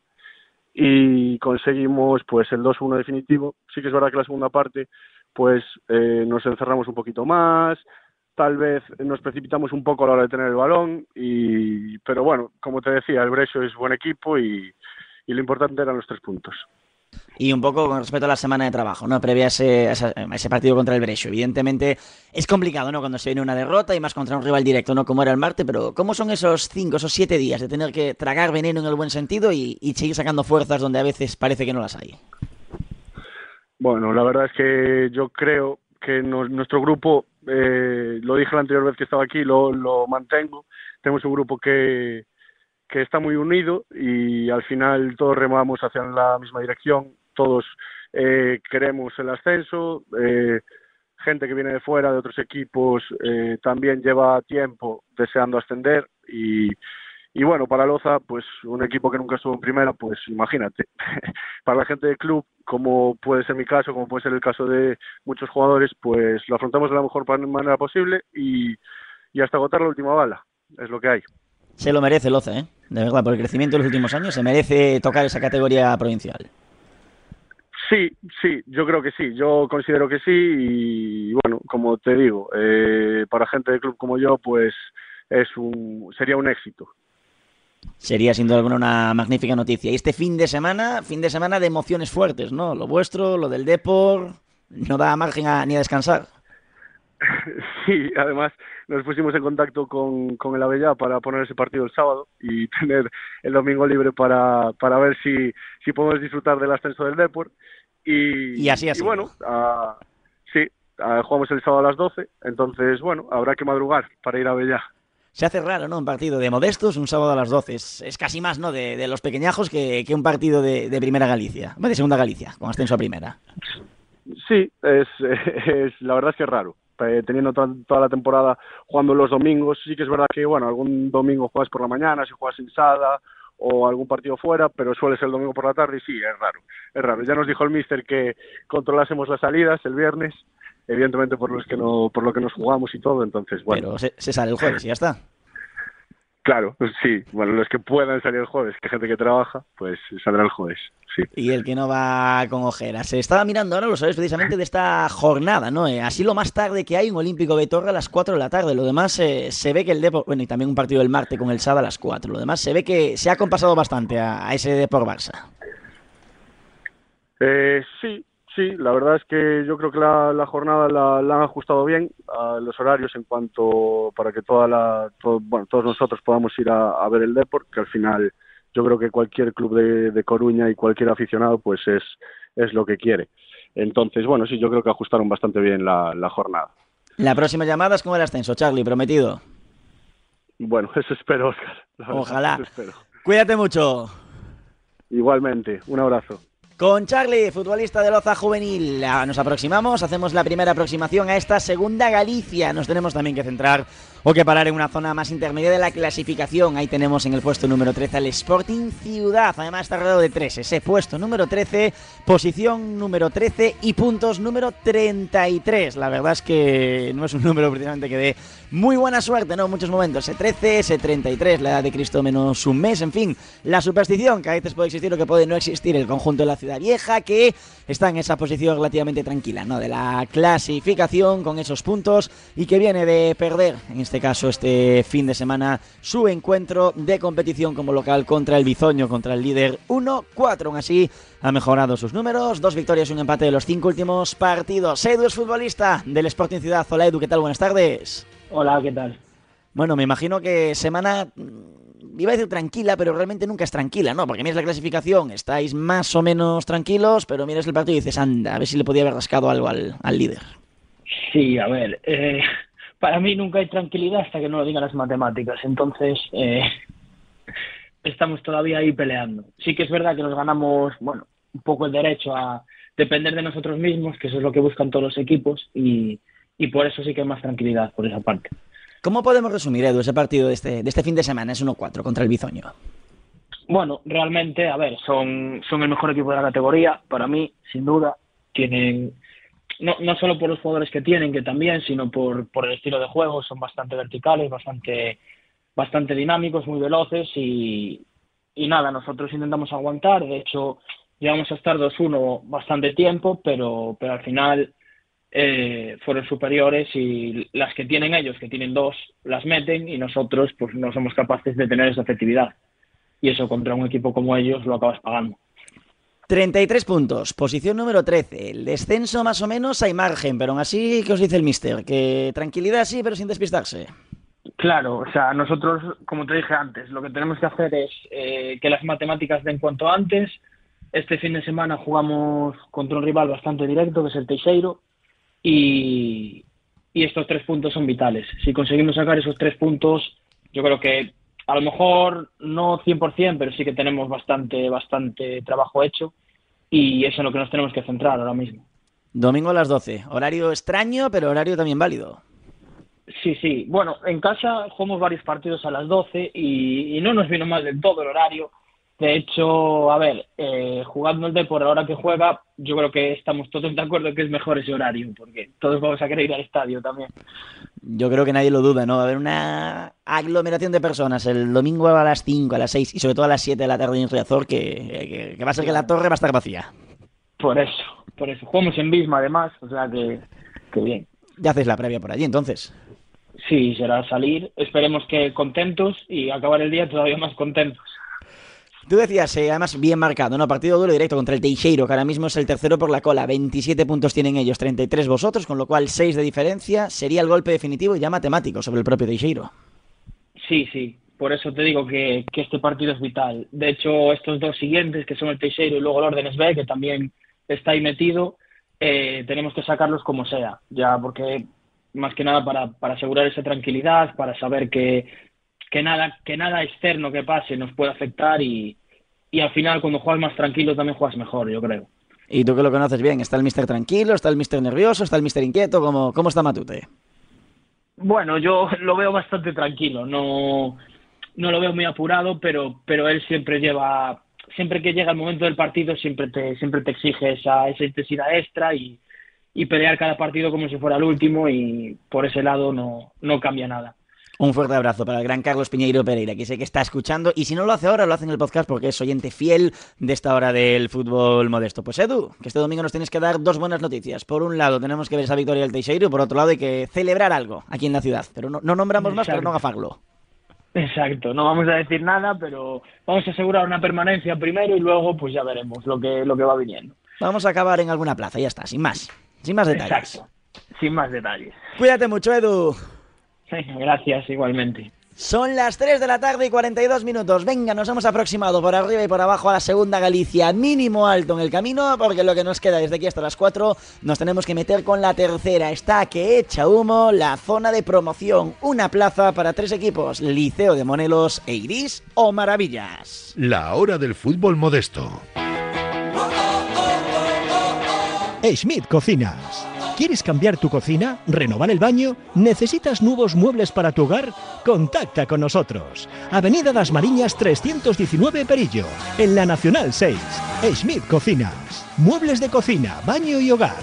y conseguimos pues el dos uno definitivo. Sí que es verdad que la segunda parte pues eh, nos encerramos un poquito más, tal vez nos precipitamos un poco a la hora de tener el balón, y pero bueno, como te decía, el Breixo es buen equipo y, y lo importante eran los tres puntos. Y un poco con respecto a la semana de trabajo, ¿no? Previa a ese, a ese partido contra el Breixo. Evidentemente es complicado, ¿no? Cuando se viene una derrota y más contra un rival directo, ¿no? Como era el Marte, pero ¿cómo son esos cinco, esos siete días de tener que tragar veneno en el buen sentido y, y seguir sacando fuerzas donde a veces parece que no las hay? Bueno, la verdad es que yo creo que nos, nuestro grupo, eh, lo dije la anterior vez que estaba aquí, lo, lo mantengo. Tenemos un grupo que, que está muy unido y al final todos remamos hacia la misma dirección, todos eh, queremos el ascenso, eh, gente que viene de fuera, de otros equipos, eh, también lleva tiempo deseando ascender y, y bueno, para Loza, pues un equipo que nunca estuvo en primera, pues imagínate, para la gente del club, como puede ser mi caso, como puede ser el caso de muchos jugadores, pues lo afrontamos de la mejor manera posible y, y hasta agotar la última bala, es lo que hay. Se lo merece Loza, ¿eh? De verdad, por el crecimiento de los últimos años, se merece tocar esa categoría provincial. Sí, sí, yo creo que sí, yo considero que sí y bueno, como te digo, eh, para gente del club como yo, pues es un sería un éxito. Sería sin duda alguna una magnífica noticia. Y este fin de semana, fin de semana de emociones fuertes, ¿no? Lo vuestro, lo del Depor, no da margen a, ni a descansar. Sí, además nos pusimos en contacto con, con el Avellá para poner ese partido el sábado y tener el domingo libre para, para ver si, si podemos disfrutar del ascenso del Depor. Y, y así ha sido. Y bueno, uh, sí, uh, jugamos el sábado a las doce, entonces bueno, habrá que madrugar para ir a Avellá. Se hace raro, ¿no? Un partido de modestos, un sábado a las doce. Es, es casi más, ¿no? De, de los pequeñajos que, que un partido de, de Primera Galicia, de Segunda Galicia, con ascenso a Primera. Sí, es, es la verdad es que es raro. Teniendo toda, toda la temporada jugando los domingos, sí que es verdad que, bueno, algún domingo juegas por la mañana, si juegas en Sada o algún partido fuera, pero suele ser el domingo por la tarde y sí, es raro, es raro. Ya nos dijo el míster que controlásemos las salidas el viernes, evidentemente por los que no, por lo que nos jugamos y todo, entonces, bueno. Pero se, se sale el jueves y ya está. Claro, pues sí, bueno, los que puedan salir el jueves, que gente que trabaja, pues saldrá el jueves, sí. Y el que no va con ojeras. Se estaba mirando ahora, lo sabes, precisamente de esta jornada, ¿no? Eh, así lo más tarde que hay, un Olímpico de Torre a las cuatro de la tarde. Lo demás eh, se ve que el Depor, bueno, y también un partido del Marte con el Sada a las cuatro. Lo demás se ve que se ha compasado bastante a, a ese Depor Barça. Eh, sí. Sí, la verdad es que yo creo que la, la jornada la, la han ajustado bien a los horarios en cuanto para que toda la, todo, bueno, todos nosotros podamos ir a, a ver el Depor, que al final yo creo que cualquier club de, de Coruña y cualquier aficionado pues es, es lo que quiere. Entonces, bueno, sí, yo creo que ajustaron bastante bien la, la jornada. La próxima llamada es con el ascenso, Charlie, prometido. Bueno, eso espero, Óscar. Ojalá. Eso espero. Cuídate mucho. Igualmente, un abrazo. Con Charlie, futbolista de Loza Juvenil, nos aproximamos, hacemos la primera aproximación a esta Segunda Galicia. Nos tenemos también que centrar o que parar en una zona más intermedia de la clasificación. Ahí tenemos en el puesto número trece al Sporting Ciudad, además está rodeado de tres, ese puesto número trece, posición número trece y puntos número treinta y tres. La verdad es que no es un número precisamente que dé muy buena suerte, ¿no? En muchos momentos, ese trece, ese treinta y tres, la edad de Cristo menos un mes, en fin, la superstición que a veces puede existir o que puede no existir, el conjunto de la Ciudad Vieja, que está en esa posición relativamente tranquila, ¿no? De la clasificación con esos puntos y que viene de perder, en este caso este fin de semana, su encuentro de competición como local contra el Bizoño, contra el líder uno cuatro. Aún así ha mejorado sus números, dos victorias y un empate de los cinco últimos partidos. Edu es futbolista del Sporting Ciudad. Hola Edu, ¿qué tal? Buenas tardes. Hola, ¿qué tal? Bueno, me imagino que semana, iba a decir tranquila, pero realmente nunca es tranquila, ¿no? Porque miras la clasificación, estáis más o menos tranquilos, pero miras el partido y dices, anda, a ver si le podía haber rascado algo al, al líder. Sí, a ver, eh, para mí nunca hay tranquilidad hasta que no lo digan las matemáticas, entonces eh, estamos todavía ahí peleando. Sí que es verdad que nos ganamos, bueno, un poco el derecho a depender de nosotros mismos, que eso es lo que buscan todos los equipos, y, y por eso sí que hay más tranquilidad por esa parte. ¿Cómo podemos resumir, Edu, ese partido de este, de este fin de semana? Es uno cuatro contra el Bizoño. Bueno, realmente, a ver, son, son el mejor equipo de la categoría, para mí, sin duda. Tienen, no, no solo por los jugadores que tienen, que también, sino por, por el estilo de juego, son bastante verticales, bastante, bastante dinámicos, muy veloces y, y nada, nosotros intentamos aguantar. De hecho, llegamos a estar dos uno bastante tiempo, pero, pero al final eh, fueron superiores y las que tienen ellos, que tienen dos, las meten y nosotros pues no somos capaces de tener esa efectividad. Y eso contra un equipo como ellos lo acabas pagando. treinta y tres puntos, posición número trece. El descenso más o menos hay margen, pero aún así, ¿qué os dice el míster? Que tranquilidad sí, pero sin despistarse. Claro, o sea, nosotros, como te dije antes, lo que tenemos que hacer es eh, que las matemáticas den cuanto antes. Este fin de semana jugamos contra un rival bastante directo, que es el Teixeiro, y, y estos tres puntos son vitales. Si conseguimos sacar esos tres puntos, yo creo que a lo mejor no cien por ciento, pero sí que tenemos bastante, bastante trabajo hecho y eso es en lo que nos tenemos que centrar ahora mismo. Domingo a las doce, horario extraño, pero horario también válido. Sí, sí. Bueno, en casa jugamos varios partidos a las doce y, y no nos vino mal del todo el horario. De hecho, a ver, eh, jugando el Depor a la hora que juega, yo creo que estamos todos de acuerdo en que es mejor ese horario, porque todos vamos a querer ir al estadio también. Yo creo que nadie lo duda, ¿no? Va a haber una aglomeración de personas el domingo a las cinco, a las seis y sobre todo a las siete de la tarde en Riazor, que, que, que va a ser que la torre va a estar vacía. Por eso, por eso. Jugamos en Bisma además, o sea que, que bien. Ya hacéis la previa por allí, entonces. Sí, será salir, esperemos que contentos y acabar el día todavía más contentos. Tú decías, eh, además bien marcado, ¿no? Partido duro directo contra el Teixeiro, que ahora mismo es el tercero por la cola. veintisiete puntos tienen ellos, treinta y tres vosotros, con lo cual seis de diferencia. Sería el golpe definitivo ya matemático sobre el propio Teixeiro. Sí, sí. Por eso te digo que, que este partido es vital. De hecho, estos dos siguientes, que son el Teixeiro y luego el Órdenes B, que también está ahí metido, eh, tenemos que sacarlos como sea. Ya porque, más que nada, para, para asegurar esa tranquilidad, para saber que... que nada que nada externo que pase nos puede afectar y, y al final cuando juegas más tranquilo también juegas mejor, yo creo. Y tú que lo conoces bien, ¿está el míster tranquilo, está el míster nervioso, está el míster inquieto? ¿Cómo, cómo está Matute? Bueno, yo lo veo bastante tranquilo, no, no lo veo muy apurado, pero, pero él siempre lleva, siempre que llega el momento del partido siempre te, siempre te exige esa, esa intensidad extra y, y pelear cada partido como si fuera el último y por ese lado no, no cambia nada. Un fuerte abrazo para el gran Carlos Piñeiro Pereira, que sé que está escuchando, y si no lo hace ahora, lo hace en el podcast porque es oyente fiel de esta hora del fútbol modesto. Pues Edu, que este domingo nos tienes que dar dos buenas noticias. Por un lado, tenemos que ver esa victoria del Teixeiro, y por otro lado, hay que celebrar algo aquí en la ciudad. Pero no, no nombramos Exacto. más para no agafarlo. Exacto, no vamos a decir nada, pero vamos a asegurar una permanencia primero y luego pues ya veremos lo que, lo que va viniendo. Vamos a acabar en alguna plaza, ya está, sin más. Sin más detalles. Exacto, sin más detalles. Cuídate mucho, Edu. Gracias, igualmente. Son las tres de la tarde y cuarenta y dos minutos. Venga, nos hemos aproximado por arriba y por abajo a la segunda Galicia. Mínimo alto en el camino, porque lo que nos queda desde aquí hasta las cuatro nos tenemos que meter con la tercera. Está que echa humo la zona de promoción. Una plaza para tres equipos: Liceo de Monelos, Eirís o Maravillas. La hora del fútbol modesto. Schmidt Cocinas. ¿Quieres cambiar tu cocina? ¿Renovar el baño? ¿Necesitas nuevos muebles para tu hogar? Contacta con nosotros. Avenida Das Mariñas trescientos diecinueve Perillo, en la Nacional seis. Schmidt Cocinas. Muebles de cocina, baño y hogar.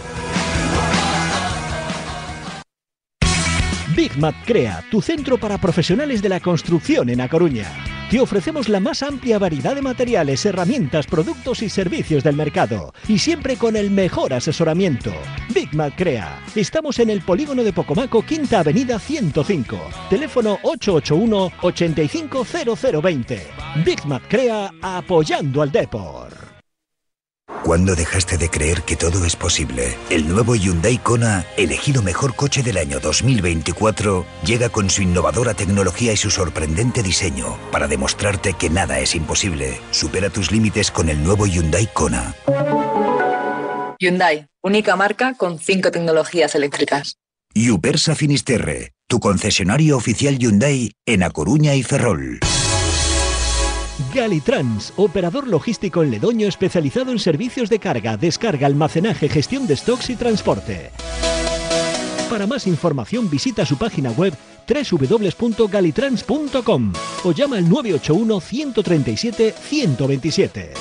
Bigmat Crea, tu centro para profesionales de la construcción en A Coruña. Te ofrecemos la más amplia variedad de materiales, herramientas, productos y servicios del mercado. Y siempre con el mejor asesoramiento. Bigmat Crea. Estamos en el polígono de Pocomaco, Quinta Avenida ciento cinco. Teléfono ocho ocho uno, ocho cinco cero cero dos cero. Bigmat Crea, apoyando al deporte. ¿Cuándo dejaste de creer que todo es posible? El nuevo Hyundai Kona, elegido mejor coche del año dos mil veinticuatro, llega con su innovadora tecnología y su sorprendente diseño para demostrarte que nada es imposible. Supera tus límites con el nuevo Hyundai Kona. Hyundai, única marca con cinco tecnologías eléctricas. Yupersa Finisterre, tu concesionario oficial Hyundai en A Coruña y Ferrol. Galitrans, operador logístico en Ledoño especializado en servicios de carga, descarga, almacenaje, gestión de stocks y transporte. Para más información visita su página web doble u doble u doble u punto galitrans punto com o llama al nueve ocho uno, uno tres siete, uno dos siete.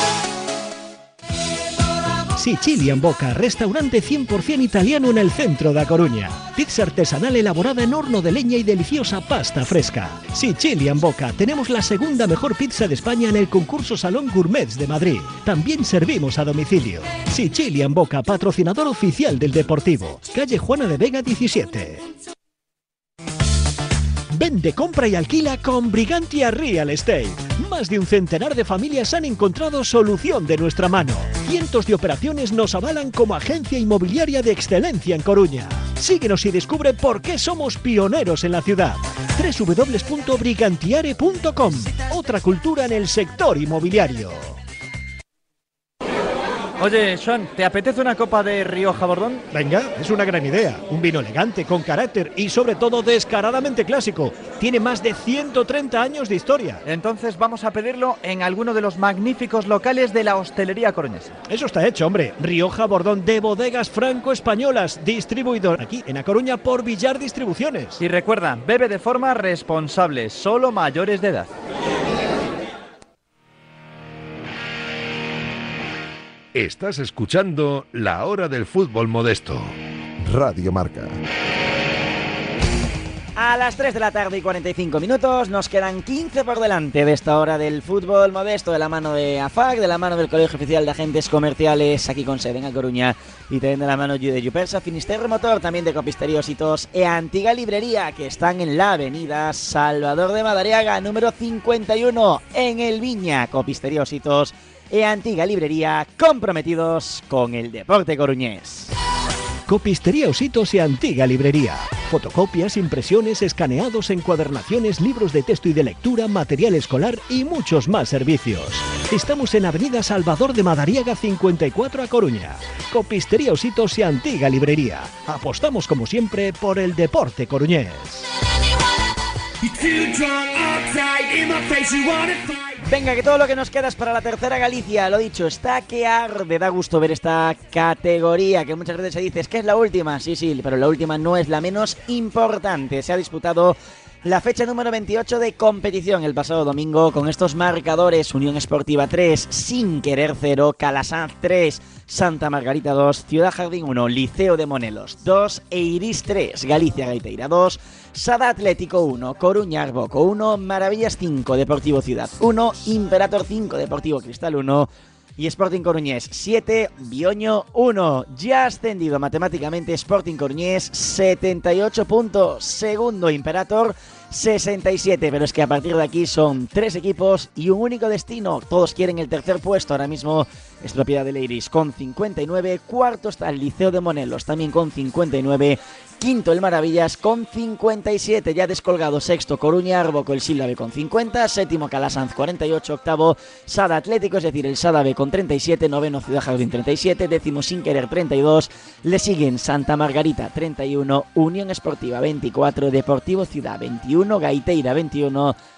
Sicilian Boca, restaurante cien por ciento italiano en el centro de A Coruña. Pizza artesanal elaborada en horno de leña y deliciosa pasta fresca. Sicilian Boca, tenemos la segunda mejor pizza de España en el concurso Salón Gourmets de Madrid. También servimos a domicilio. Sicilian Boca, patrocinador oficial del Deportivo. Calle Juana de Vega diecisiete. Vende, compra y alquila con Brigantia Real Estate. Más de un centenar de familias han encontrado solución de nuestra mano. Cientos de operaciones nos avalan como agencia inmobiliaria de excelencia en Coruña. Síguenos y descubre por qué somos pioneros en la ciudad. doble u doble u doble u punto brigantiare punto com. Otra cultura en el sector inmobiliario. Oye, Joan, ¿te apetece una copa de Rioja Bordón? Venga, es una gran idea. Un vino elegante, con carácter y sobre todo descaradamente clásico. Tiene más de ciento treinta años de historia. Entonces vamos a pedirlo en alguno de los magníficos locales de la hostelería coruñesa. Eso está hecho, hombre. Rioja Bordón de Bodegas Franco-Españolas, distribuidor aquí en A Coruña por Villar Distribuciones. Y recuerda, bebe de forma responsable, solo mayores de edad. Estás escuchando La Hora del Fútbol Modesto. Radio Marca. A las tres de la tarde y cuarenta y cinco minutos, nos quedan quince por delante de esta hora del fútbol modesto, de la mano de A F A C, de la mano del Colegio Oficial de Agentes Comerciales, aquí con sede en A Coruña, y también de la mano de Yupersa, Finisterre Motor, también de Copistería Ositos e Antiga Librería, que están en la avenida Salvador de Madariaga, número cincuenta y uno, en el Viña. Copistería Ositos e Antiga Librería, comprometidos con el deporte coruñés. Copistería Ositos y Antiga Librería. Fotocopias, impresiones, escaneados, encuadernaciones, libros de texto y de lectura, material escolar y muchos más servicios. Estamos en Avenida Salvador de Madariaga cincuenta y cuatro, A Coruña. Copistería Ositos y Antiga Librería. Apostamos como siempre por el deporte coruñés. Venga, que todo lo que nos queda es para la tercera Galicia. Lo dicho, está que arde. Da gusto ver esta categoría, que muchas veces se dice, es que es la última. Sí, sí, pero la última no es la menos importante. Se ha disputado la fecha número veintiocho de competición el pasado domingo con estos marcadores: Unión Esportiva tres, Sin Querer cero, Calasanz tres, Santa Margarita dos, Ciudad Jardín uno, Liceo de Monelos dos, Eirís tres, Galicia Gaiteira dos, Sada Atlético uno, Coruña Arboco uno, Maravillas cinco, Deportivo Ciudad uno, Imperator cinco, Deportivo Cristal uno y Sporting Coruñés siete, Bioño uno. Ya ascendido matemáticamente Sporting Coruñés, setenta y ocho puntos. Segundo Imperator, sesenta y siete, pero es que a partir de aquí son tres equipos y un único destino. Todos quieren el tercer puesto. Ahora mismo es propiedad del Iris con cincuenta y nueve. Cuarto está el Liceo de Monelos, también con cincuenta y nueve. Quinto el Maravillas con cincuenta y siete, ya descolgado. Sexto Coruña Arboco, el Sílave con cincuenta. Séptimo Calasanz cuarenta y ocho. Octavo Sada Atlético, es decir, el Sada B con treinta y siete. Noveno Ciudad Jardín treinta y siete. Décimo Sin Querer treinta y dos. Le siguen Santa Margarita treinta y uno. Unión Esportiva veinticuatro. Deportivo Ciudad veintiuno. Gaiteira veintiuno.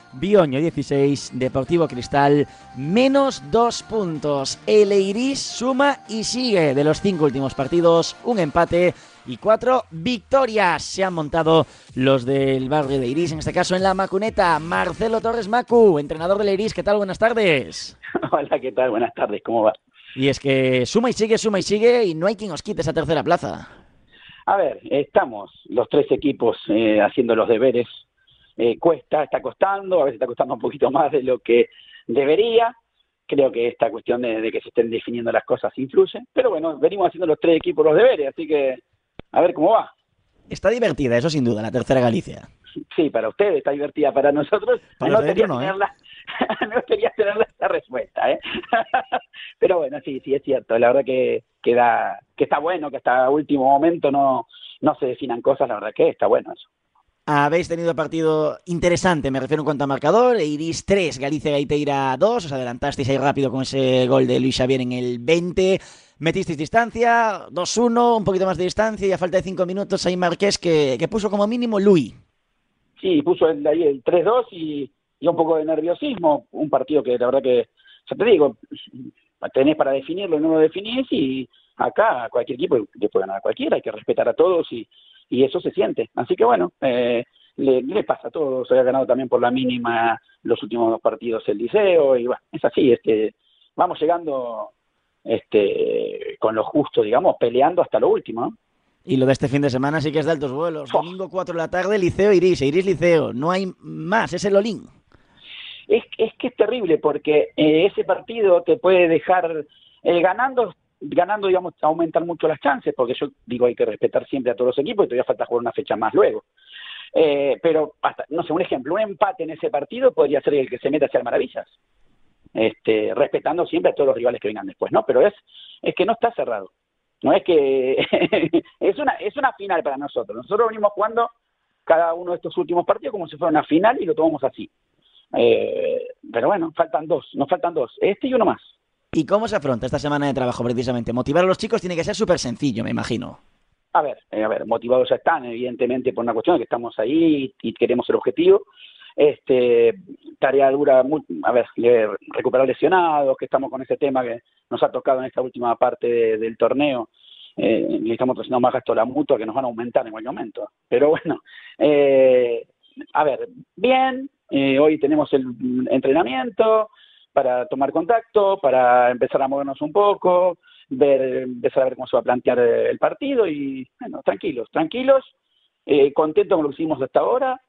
Bioño dieciséis, Deportivo Cristal menos dos puntos. El Eirís suma y sigue de los cinco últimos partidos, un empate y cuatro victorias. Se han montado los del barrio de Eirís, en este caso en la Macuneta. Marcelo Torres Macu, entrenador del Eirís, ¿qué tal? Buenas tardes. Hola, ¿qué tal? Buenas tardes, ¿cómo va? Y es que suma y sigue, suma y sigue y no hay quien os quite esa tercera plaza. A ver, estamos los tres equipos eh, haciendo los deberes. Eh, cuesta, está costando, a veces está costando un poquito más de lo que debería. Creo que esta cuestión de, de que se estén definiendo las cosas influye. Pero bueno, venimos haciendo los tres equipos los deberes, así que a ver cómo va. Está divertida, eso sin duda, la tercera Galicia. Sí, para ustedes está divertida, para nosotros para no, dentro, quería no, tenerla, ¿eh? no quería tenerla esa respuesta, ¿eh? Pero bueno, sí, sí es cierto, la verdad que, que, da, que está bueno que hasta último momento no, no se definan cosas, la verdad que está bueno eso. Habéis tenido partido interesante, me refiero en cuanto a marcador. Eirís tres, Galicia Gaiteira dos. Os adelantasteis ahí rápido con ese gol de Luis Xavier en el veinte. Metisteis distancia, dos uno, un poquito más de distancia y a falta de cinco minutos ahí Marqués que, que puso como mínimo Luis. Sí, puso el, ahí el tres dos y, y un poco de nerviosismo. Un partido que la verdad que, ya te digo, tenés para definirlo y no lo definís y acá cualquier equipo le puede ganar a cualquiera, hay que respetar a todos y y eso se siente. Así que bueno, eh, le, le pasa a todos. Se ha ganado también por la mínima los últimos dos partidos el Liceo y bueno, es así, es que vamos llegando este con lo justo, digamos, peleando hasta lo último, ¿no? Y lo de este fin de semana sí que es de altos vuelos. Oh. Domingo cuatro de la tarde, Liceo Eirís, Eirís Liceo. No hay más, es el Olín. Es, es que es terrible porque eh, ese partido te puede dejar eh, ganando ganando, digamos, aumentan mucho las chances, porque yo digo, hay que respetar siempre a todos los equipos y todavía falta jugar una fecha más luego. Eh, pero, hasta, no sé, un ejemplo, un empate en ese partido podría ser el que se meta hacia el Maravillas, este, respetando siempre a todos los rivales que vengan después, ¿no? Pero es, es que no está cerrado. No es que... es una es una final para nosotros. Nosotros venimos jugando cada uno de estos últimos partidos como si fuera una final y lo tomamos así. Eh, pero bueno, faltan dos, nos faltan dos, este y uno más. ¿Y cómo se afronta esta semana de trabajo precisamente? Motivar a los chicos tiene que ser súper sencillo, me imagino. A ver, eh, a ver, motivados ya están, evidentemente, por una cuestión de que estamos ahí y, y queremos el objetivo. Este, tarea dura, muy, a ver, recuperar lesionados, que estamos con ese tema que nos ha tocado en esta última parte de, del torneo. Eh, le estamos trayendo más gasto a la mutua que nos van a aumentar en cualquier momento. Pero bueno, eh, a ver, bien, eh, hoy tenemos el entrenamiento para tomar contacto, para empezar a movernos un poco, ver, empezar a ver cómo se va a plantear el partido y, bueno, tranquilos, tranquilos, eh, contentos con lo que hicimos hasta ahora.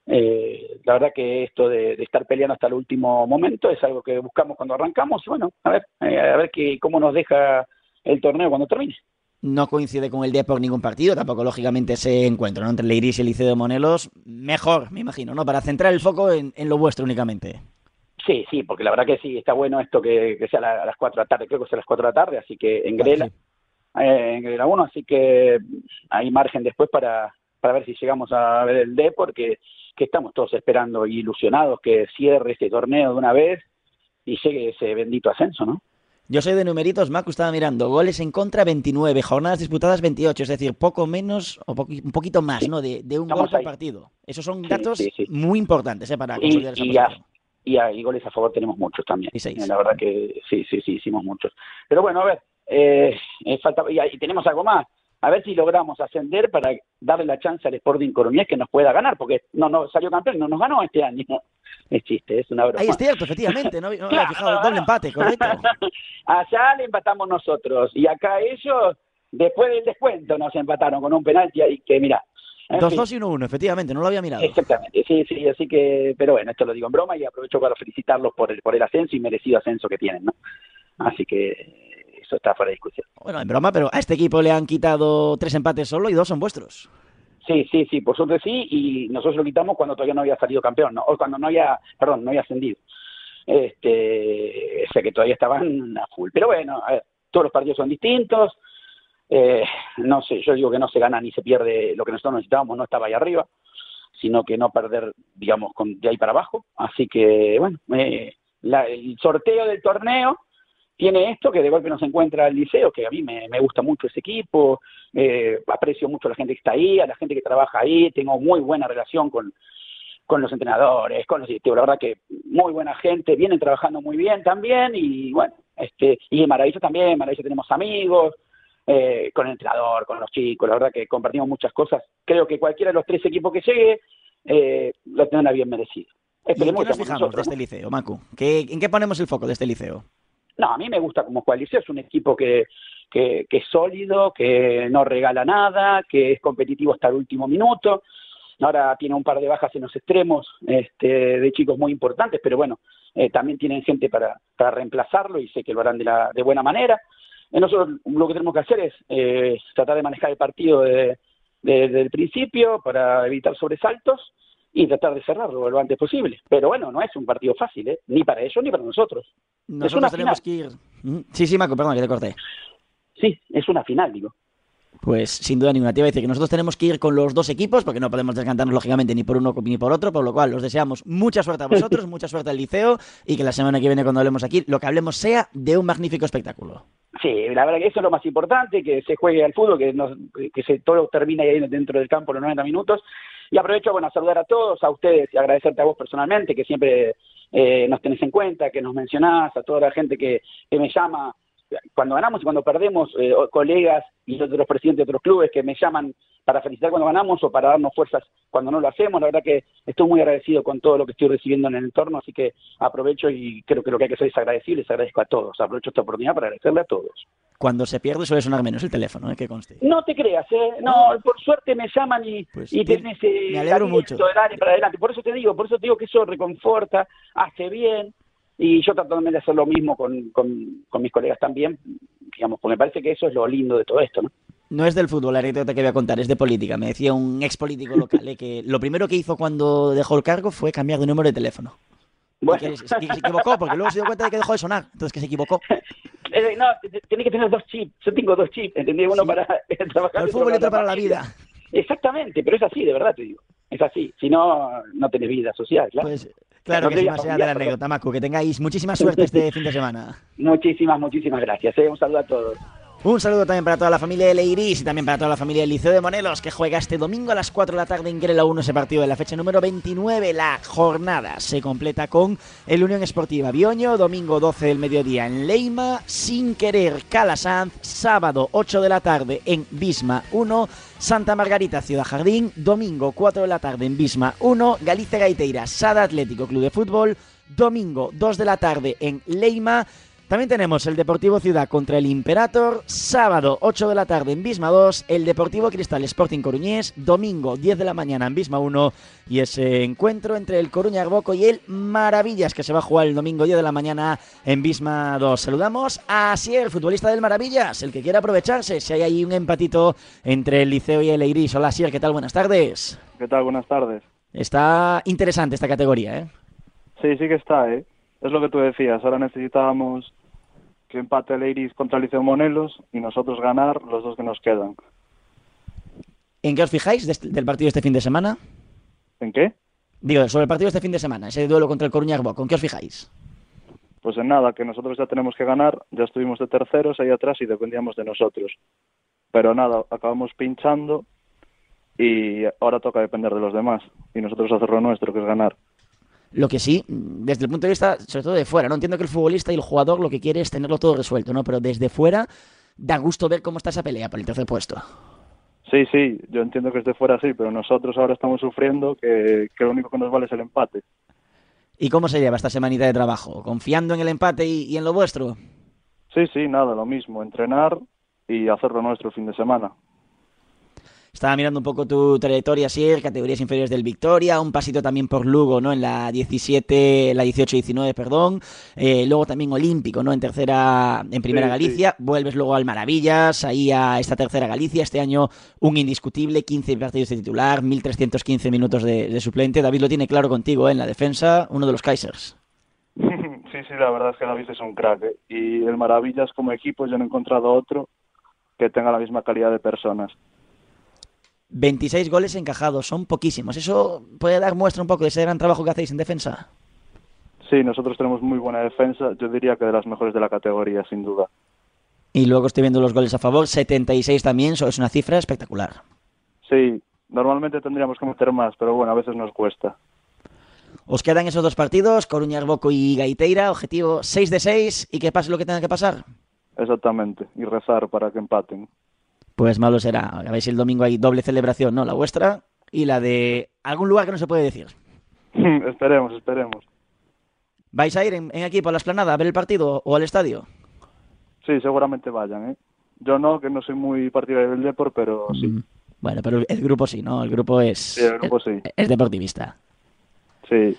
Eh, la verdad que esto de, de estar peleando hasta el último momento es algo que buscamos cuando arrancamos y, bueno, a ver, eh, a ver qué, cómo nos deja el torneo cuando termine. No coincide con el día por ningún partido, tampoco lógicamente ese encuentro, ¿no? Entre el Eirís y el Liceo de Monelos, mejor, me imagino, ¿no? Para centrar el foco en, en lo vuestro únicamente. Sí, sí, porque la verdad que sí, está bueno esto que, que sea a las cuatro de la tarde, creo que sea a las cuatro de la tarde, así que en Grela, sí. eh, en Grela uno, así que hay margen después para, para ver si llegamos a ver el D, porque que estamos todos esperando y ilusionados que cierre este torneo de una vez y llegue ese bendito ascenso, ¿no? Yo soy de numeritos, Macu estaba mirando, goles en contra veintinueve, jornadas disputadas veintiocho, es decir, poco menos o poqui, un poquito más, sí, ¿no? De, de un Estamos gol por partido. Esos son sí, datos sí, sí. muy importantes, ¿eh? Para consolidar esa posición. Y, a, y goles a favor tenemos muchos también. Y seis. La verdad que sí, sí, sí, hicimos muchos. Pero bueno, a ver, eh, falta, y, y tenemos algo más. A ver si logramos ascender para darle la chance al Sporting Coruñés que nos pueda ganar, porque no, no salió campeón y no nos ganó este año. Es chiste, es una broma. Ahí es cierto, efectivamente, no, no me había fijado el doble empate, correcto. Allá le empatamos nosotros, y acá ellos, después del descuento, nos empataron con un penalti ahí que, mira... dos dos y uno uno, efectivamente, no lo había mirado. Exactamente, sí, sí, así que, pero bueno, esto lo digo en broma y aprovecho para felicitarlos por el, por el ascenso y merecido ascenso que tienen, ¿no? Así que eso está fuera de discusión. Bueno, en broma, pero a este equipo le han quitado tres empates solo y dos son vuestros. Sí, sí, sí, por suerte sí, y nosotros lo quitamos cuando todavía no había salido campeón, ¿no? O cuando no había, perdón, no había ascendido. Este, o sea que todavía estaban a full. Pero bueno, a ver, todos los partidos son distintos. Eh, no sé, yo digo que no se gana ni se pierde lo que nosotros necesitábamos, no estaba ahí arriba, sino que no perder, digamos, con, de ahí para abajo. Así que, bueno, eh, la, el sorteo del torneo tiene esto, que de golpe nos encuentra el Liceo, que a mí me, me gusta mucho ese equipo, eh, aprecio mucho a la gente que está ahí, a la gente que trabaja ahí, tengo muy buena relación con, con los entrenadores, con los directivos, la verdad que muy buena gente, vienen trabajando muy bien también, y bueno, este, y en Maravilla también, en Maravilla tenemos amigos, eh, con el entrenador, con los chicos, la verdad que compartimos muchas cosas. Creo que cualquiera de los tres equipos que llegue, eh, lo tendrá bien merecido. ¿Y en qué nos fijamos de este liceo, Macu? ¿Qué, ¿En qué ponemos el foco de este liceo? No, a mí me gusta cómo juega el liceo, es un equipo que, que, que es sólido, que no regala nada, que es competitivo hasta el último minuto. Ahora tiene un par de bajas en los extremos, este, de chicos muy importantes, pero bueno, eh, también tienen gente para, para reemplazarlo y sé que lo harán de, la, de buena manera. Eh, nosotros lo que tenemos que hacer es eh, tratar de manejar el partido de, de, desde el principio para evitar sobresaltos y tratar de cerrarlo lo antes posible. Pero bueno, no es un partido fácil, ¿eh? Ni para ellos ni para nosotros. Nosotros es una tenemos final. que ir... Sí, sí, Macu, perdón, que te corté. Sí, es una final, digo. Pues sin duda ninguna. Te iba a decir que nosotros tenemos que ir con los dos equipos porque no podemos descantarnos lógicamente ni por uno ni por otro, por lo cual os deseamos mucha suerte a vosotros, mucha suerte al liceo y que la semana que viene cuando hablemos aquí, lo que hablemos sea de un magnífico espectáculo. Sí, la verdad que eso es lo más importante, que se juegue al fútbol, que, nos, que se, todo termine ahí dentro del campo los noventa minutos. Y aprovecho, bueno, a saludar a todos, a ustedes y agradecerte a vos personalmente, que siempre eh, nos tenés en cuenta, que nos mencionás, a toda la gente que, que me llama cuando ganamos y cuando perdemos, eh, colegas y otros presidentes de otros clubes que me llaman para felicitar cuando ganamos o para darnos fuerzas cuando no lo hacemos. La verdad que estoy muy agradecido con todo lo que estoy recibiendo en el entorno, así que aprovecho y creo que lo que hay que hacer es agradecer, les agradezco a todos. Aprovecho esta oportunidad para agradecerle a todos. Cuando se pierde suele sonar menos el teléfono, ¿eh? Que conste. No te creas, ¿eh? No, por suerte me llaman y, pues y tenés eh, me alegro mucho. Dale para adelante. Por eso te digo, por eso te digo que eso reconforta, hace bien. Y yo trato también de hacer lo mismo con, con, con mis colegas también, digamos, porque me parece que eso es lo lindo de todo esto, ¿no? No es del fútbol, la anécdota que voy a contar, es de política. Me decía un ex político local eh, que lo primero que hizo cuando dejó el cargo fue cambiar de número de teléfono. Bueno. Y que, y que se equivocó, porque luego se dio cuenta de que dejó de sonar, entonces que se equivocó. Eh, no, tenés que tener dos chips, yo tengo dos chips, ¿entendí? Uno sí. para eh, trabajar. El fútbol y otro para la vida. Exactamente, pero es así, de verdad te digo. Es así, si no, no tenés vida social, claro. Pues, claro no que es más allá de la anécdota, Macu. Que tengáis muchísima suerte este fin de semana. Muchísimas, muchísimas gracias. ¿eh? Un saludo a todos. Un saludo también para toda la familia de Leiris y también para toda la familia del Liceo de Monelos, que juega este domingo a las cuatro de la tarde en Grela uno ese partido de la fecha número veintinueve. La jornada se completa con el Unión Esportiva Bioño, domingo doce del mediodía en Leima, Sin Querer Calasanz, sábado ocho de la tarde en Bisma uno, Santa Margarita Ciudad Jardín, domingo cuatro de la tarde en Bisma uno, Galicia Gaiteira Sada Atlético Club de Fútbol, domingo dos de la tarde en Leima. También tenemos el Deportivo Ciudad contra el Imperator, sábado ocho de la tarde en Bisma dos, el Deportivo Cristal Sporting Coruñés, domingo diez de la mañana en Bisma uno y ese encuentro entre el Coruña Arboco y el Maravillas que se va a jugar el domingo diez de la mañana en Bisma dos. Saludamos a Asier, futbolista del Maravillas, el que quiera aprovecharse si hay ahí un empatito entre el Liceo y el Eiris. Hola Asier, ¿qué tal? Buenas tardes. ¿Qué tal? Buenas tardes. Está interesante esta categoría, ¿eh? Sí, sí que está, ¿eh? Es lo que tú decías, ahora necesitábamos que empate el Eiris contra el Liceo Monelos y nosotros ganar los dos que nos quedan. ¿En qué os fijáis de este, del partido de este fin de semana? ¿En qué? Digo, sobre el partido de este fin de semana, ese duelo contra el Coruña Arboco, ¿en qué os fijáis? Pues en nada, que nosotros ya tenemos que ganar, ya estuvimos de terceros ahí atrás y dependíamos de nosotros. Pero nada, acabamos pinchando y ahora toca depender de los demás y nosotros hacer lo nuestro, que es ganar. Lo que sí, desde el punto de vista, sobre todo de fuera, ¿no? Entiendo que el futbolista y el jugador lo que quiere es tenerlo todo resuelto, ¿no? Pero desde fuera da gusto ver cómo está esa pelea por el tercer puesto. Sí, sí, yo entiendo que desde fuera sí, pero nosotros ahora estamos sufriendo que, que lo único que nos vale es el empate. ¿Y cómo se lleva esta semanita de trabajo? ¿Confiando en el empate y, y en lo vuestro? Sí, sí, nada, lo mismo, entrenar y hacer lo nuestro el fin de semana. Estaba mirando un poco tu trayectoria, Asier, categorías inferiores del Victoria, un pasito también por Lugo, ¿no? En la diecisiete, la dieciocho diecinueve, perdón. Eh, luego también olímpico, ¿no? En tercera, en primera sí, Galicia. Sí. Vuelves luego al Maravillas, ahí a esta tercera Galicia. Este año un indiscutible, quince partidos de titular, mil trescientos quince minutos de, de suplente. David lo tiene claro contigo, ¿eh? En la defensa, uno de los Kaisers. Sí, sí, la verdad es que David es un crack, ¿eh? Y el Maravillas como equipo yo no he encontrado otro que tenga la misma calidad de personas. veintiséis goles encajados, son poquísimos. ¿Eso puede dar muestra un poco de ese gran trabajo que hacéis en defensa? Sí, nosotros tenemos muy buena defensa, yo diría que de las mejores de la categoría, sin duda. Y luego estoy viendo los goles a favor, setenta y seis también, eso es una cifra espectacular. Sí, normalmente tendríamos que meter más, pero bueno, a veces nos cuesta. Os quedan esos dos partidos, Coruña, Arboco y Gaiteira, objetivo seis de seis y que pase lo que tenga que pasar. Exactamente, y rezar para que empaten. Pues malo será. A ver si el domingo hay doble celebración, ¿no? La vuestra y la de algún lugar que no se puede decir. Esperemos, esperemos. ¿Vais a ir en, en equipo a la Esplanada a ver el partido o al estadio? Sí, seguramente vayan, ¿eh? Yo no, que no soy muy partidario del Depor, pero sí. Mm. Bueno, pero el grupo sí, ¿no? El grupo es... Sí, el grupo sí. Es, es deportivista. Sí.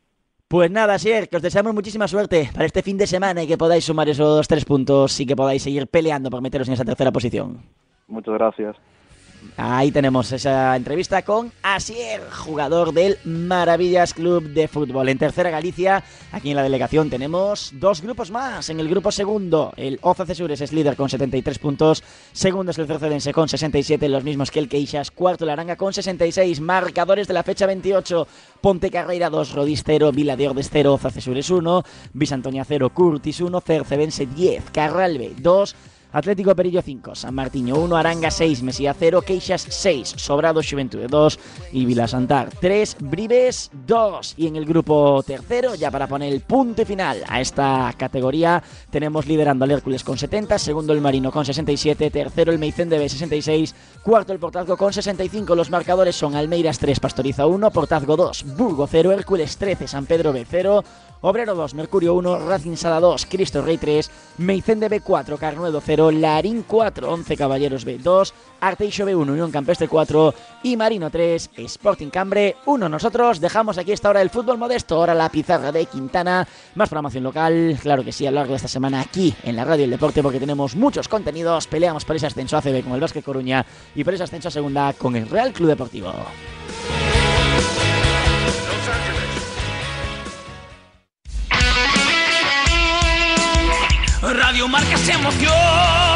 Pues nada, Asier, que os deseamos muchísima suerte para este fin de semana y que podáis sumar esos tres puntos y que podáis seguir peleando por meteros en esa tercera posición. Muchas gracias. Ahí tenemos esa entrevista con Asier, jugador del Maravillas Club de Fútbol. En Tercera Galicia, aquí en la delegación, tenemos dos grupos más. En el grupo segundo, el Oza Cesures es líder con setenta y tres puntos. Segundo es el Cercedense con sesenta y siete, los mismos que el Queixas. Cuarto, el Aranga con sesenta y seis. Marcadores de la fecha veintiocho. Ponte Carreira dos, Rodís cero, Vila de Ordes cero, Oza Cesures uno, Bisantoña cero, Curtis uno, Cercedense diez, Carralbe dos, Atlético Perillo cinco, San Martiño uno, Aranga seis, Mesía cero, Queixas seis, Sobrado Xuventude dos y Vilasantar tres, Brives dos. Y en el grupo tercero, ya para poner el punto final a esta categoría, tenemos liderando al Hércules con setenta, segundo el Marino con sesenta y siete, tercero el Meicén de B sesenta y seis, cuarto el Portazgo con sesenta y cinco. Los marcadores son Almeiras tres, Pastoriza uno, Portazgo dos, Burgo cero, Hércules trece, San Pedro B cero, Obrero dos, Mercurio uno, Racing Sala dos, Cristo Rey tres, Meicén de B cuatro, Carnuedo cero, Larín cuatro, Once Caballeros B dos, Arteixo B uno, Unión Campestre cuatro y Marino tres, Sporting Cambre uno. Nosotros dejamos aquí esta hora del fútbol modesto, ahora la pizarra de Quintana, más programación local, claro que sí, a lo largo de esta semana aquí en la Radio del Deporte, porque tenemos muchos contenidos. Peleamos por ese ascenso a C B con el Básquet Coruña y por ese ascenso a Segunda con el Real Club Deportivo. Radio Marca se emoción.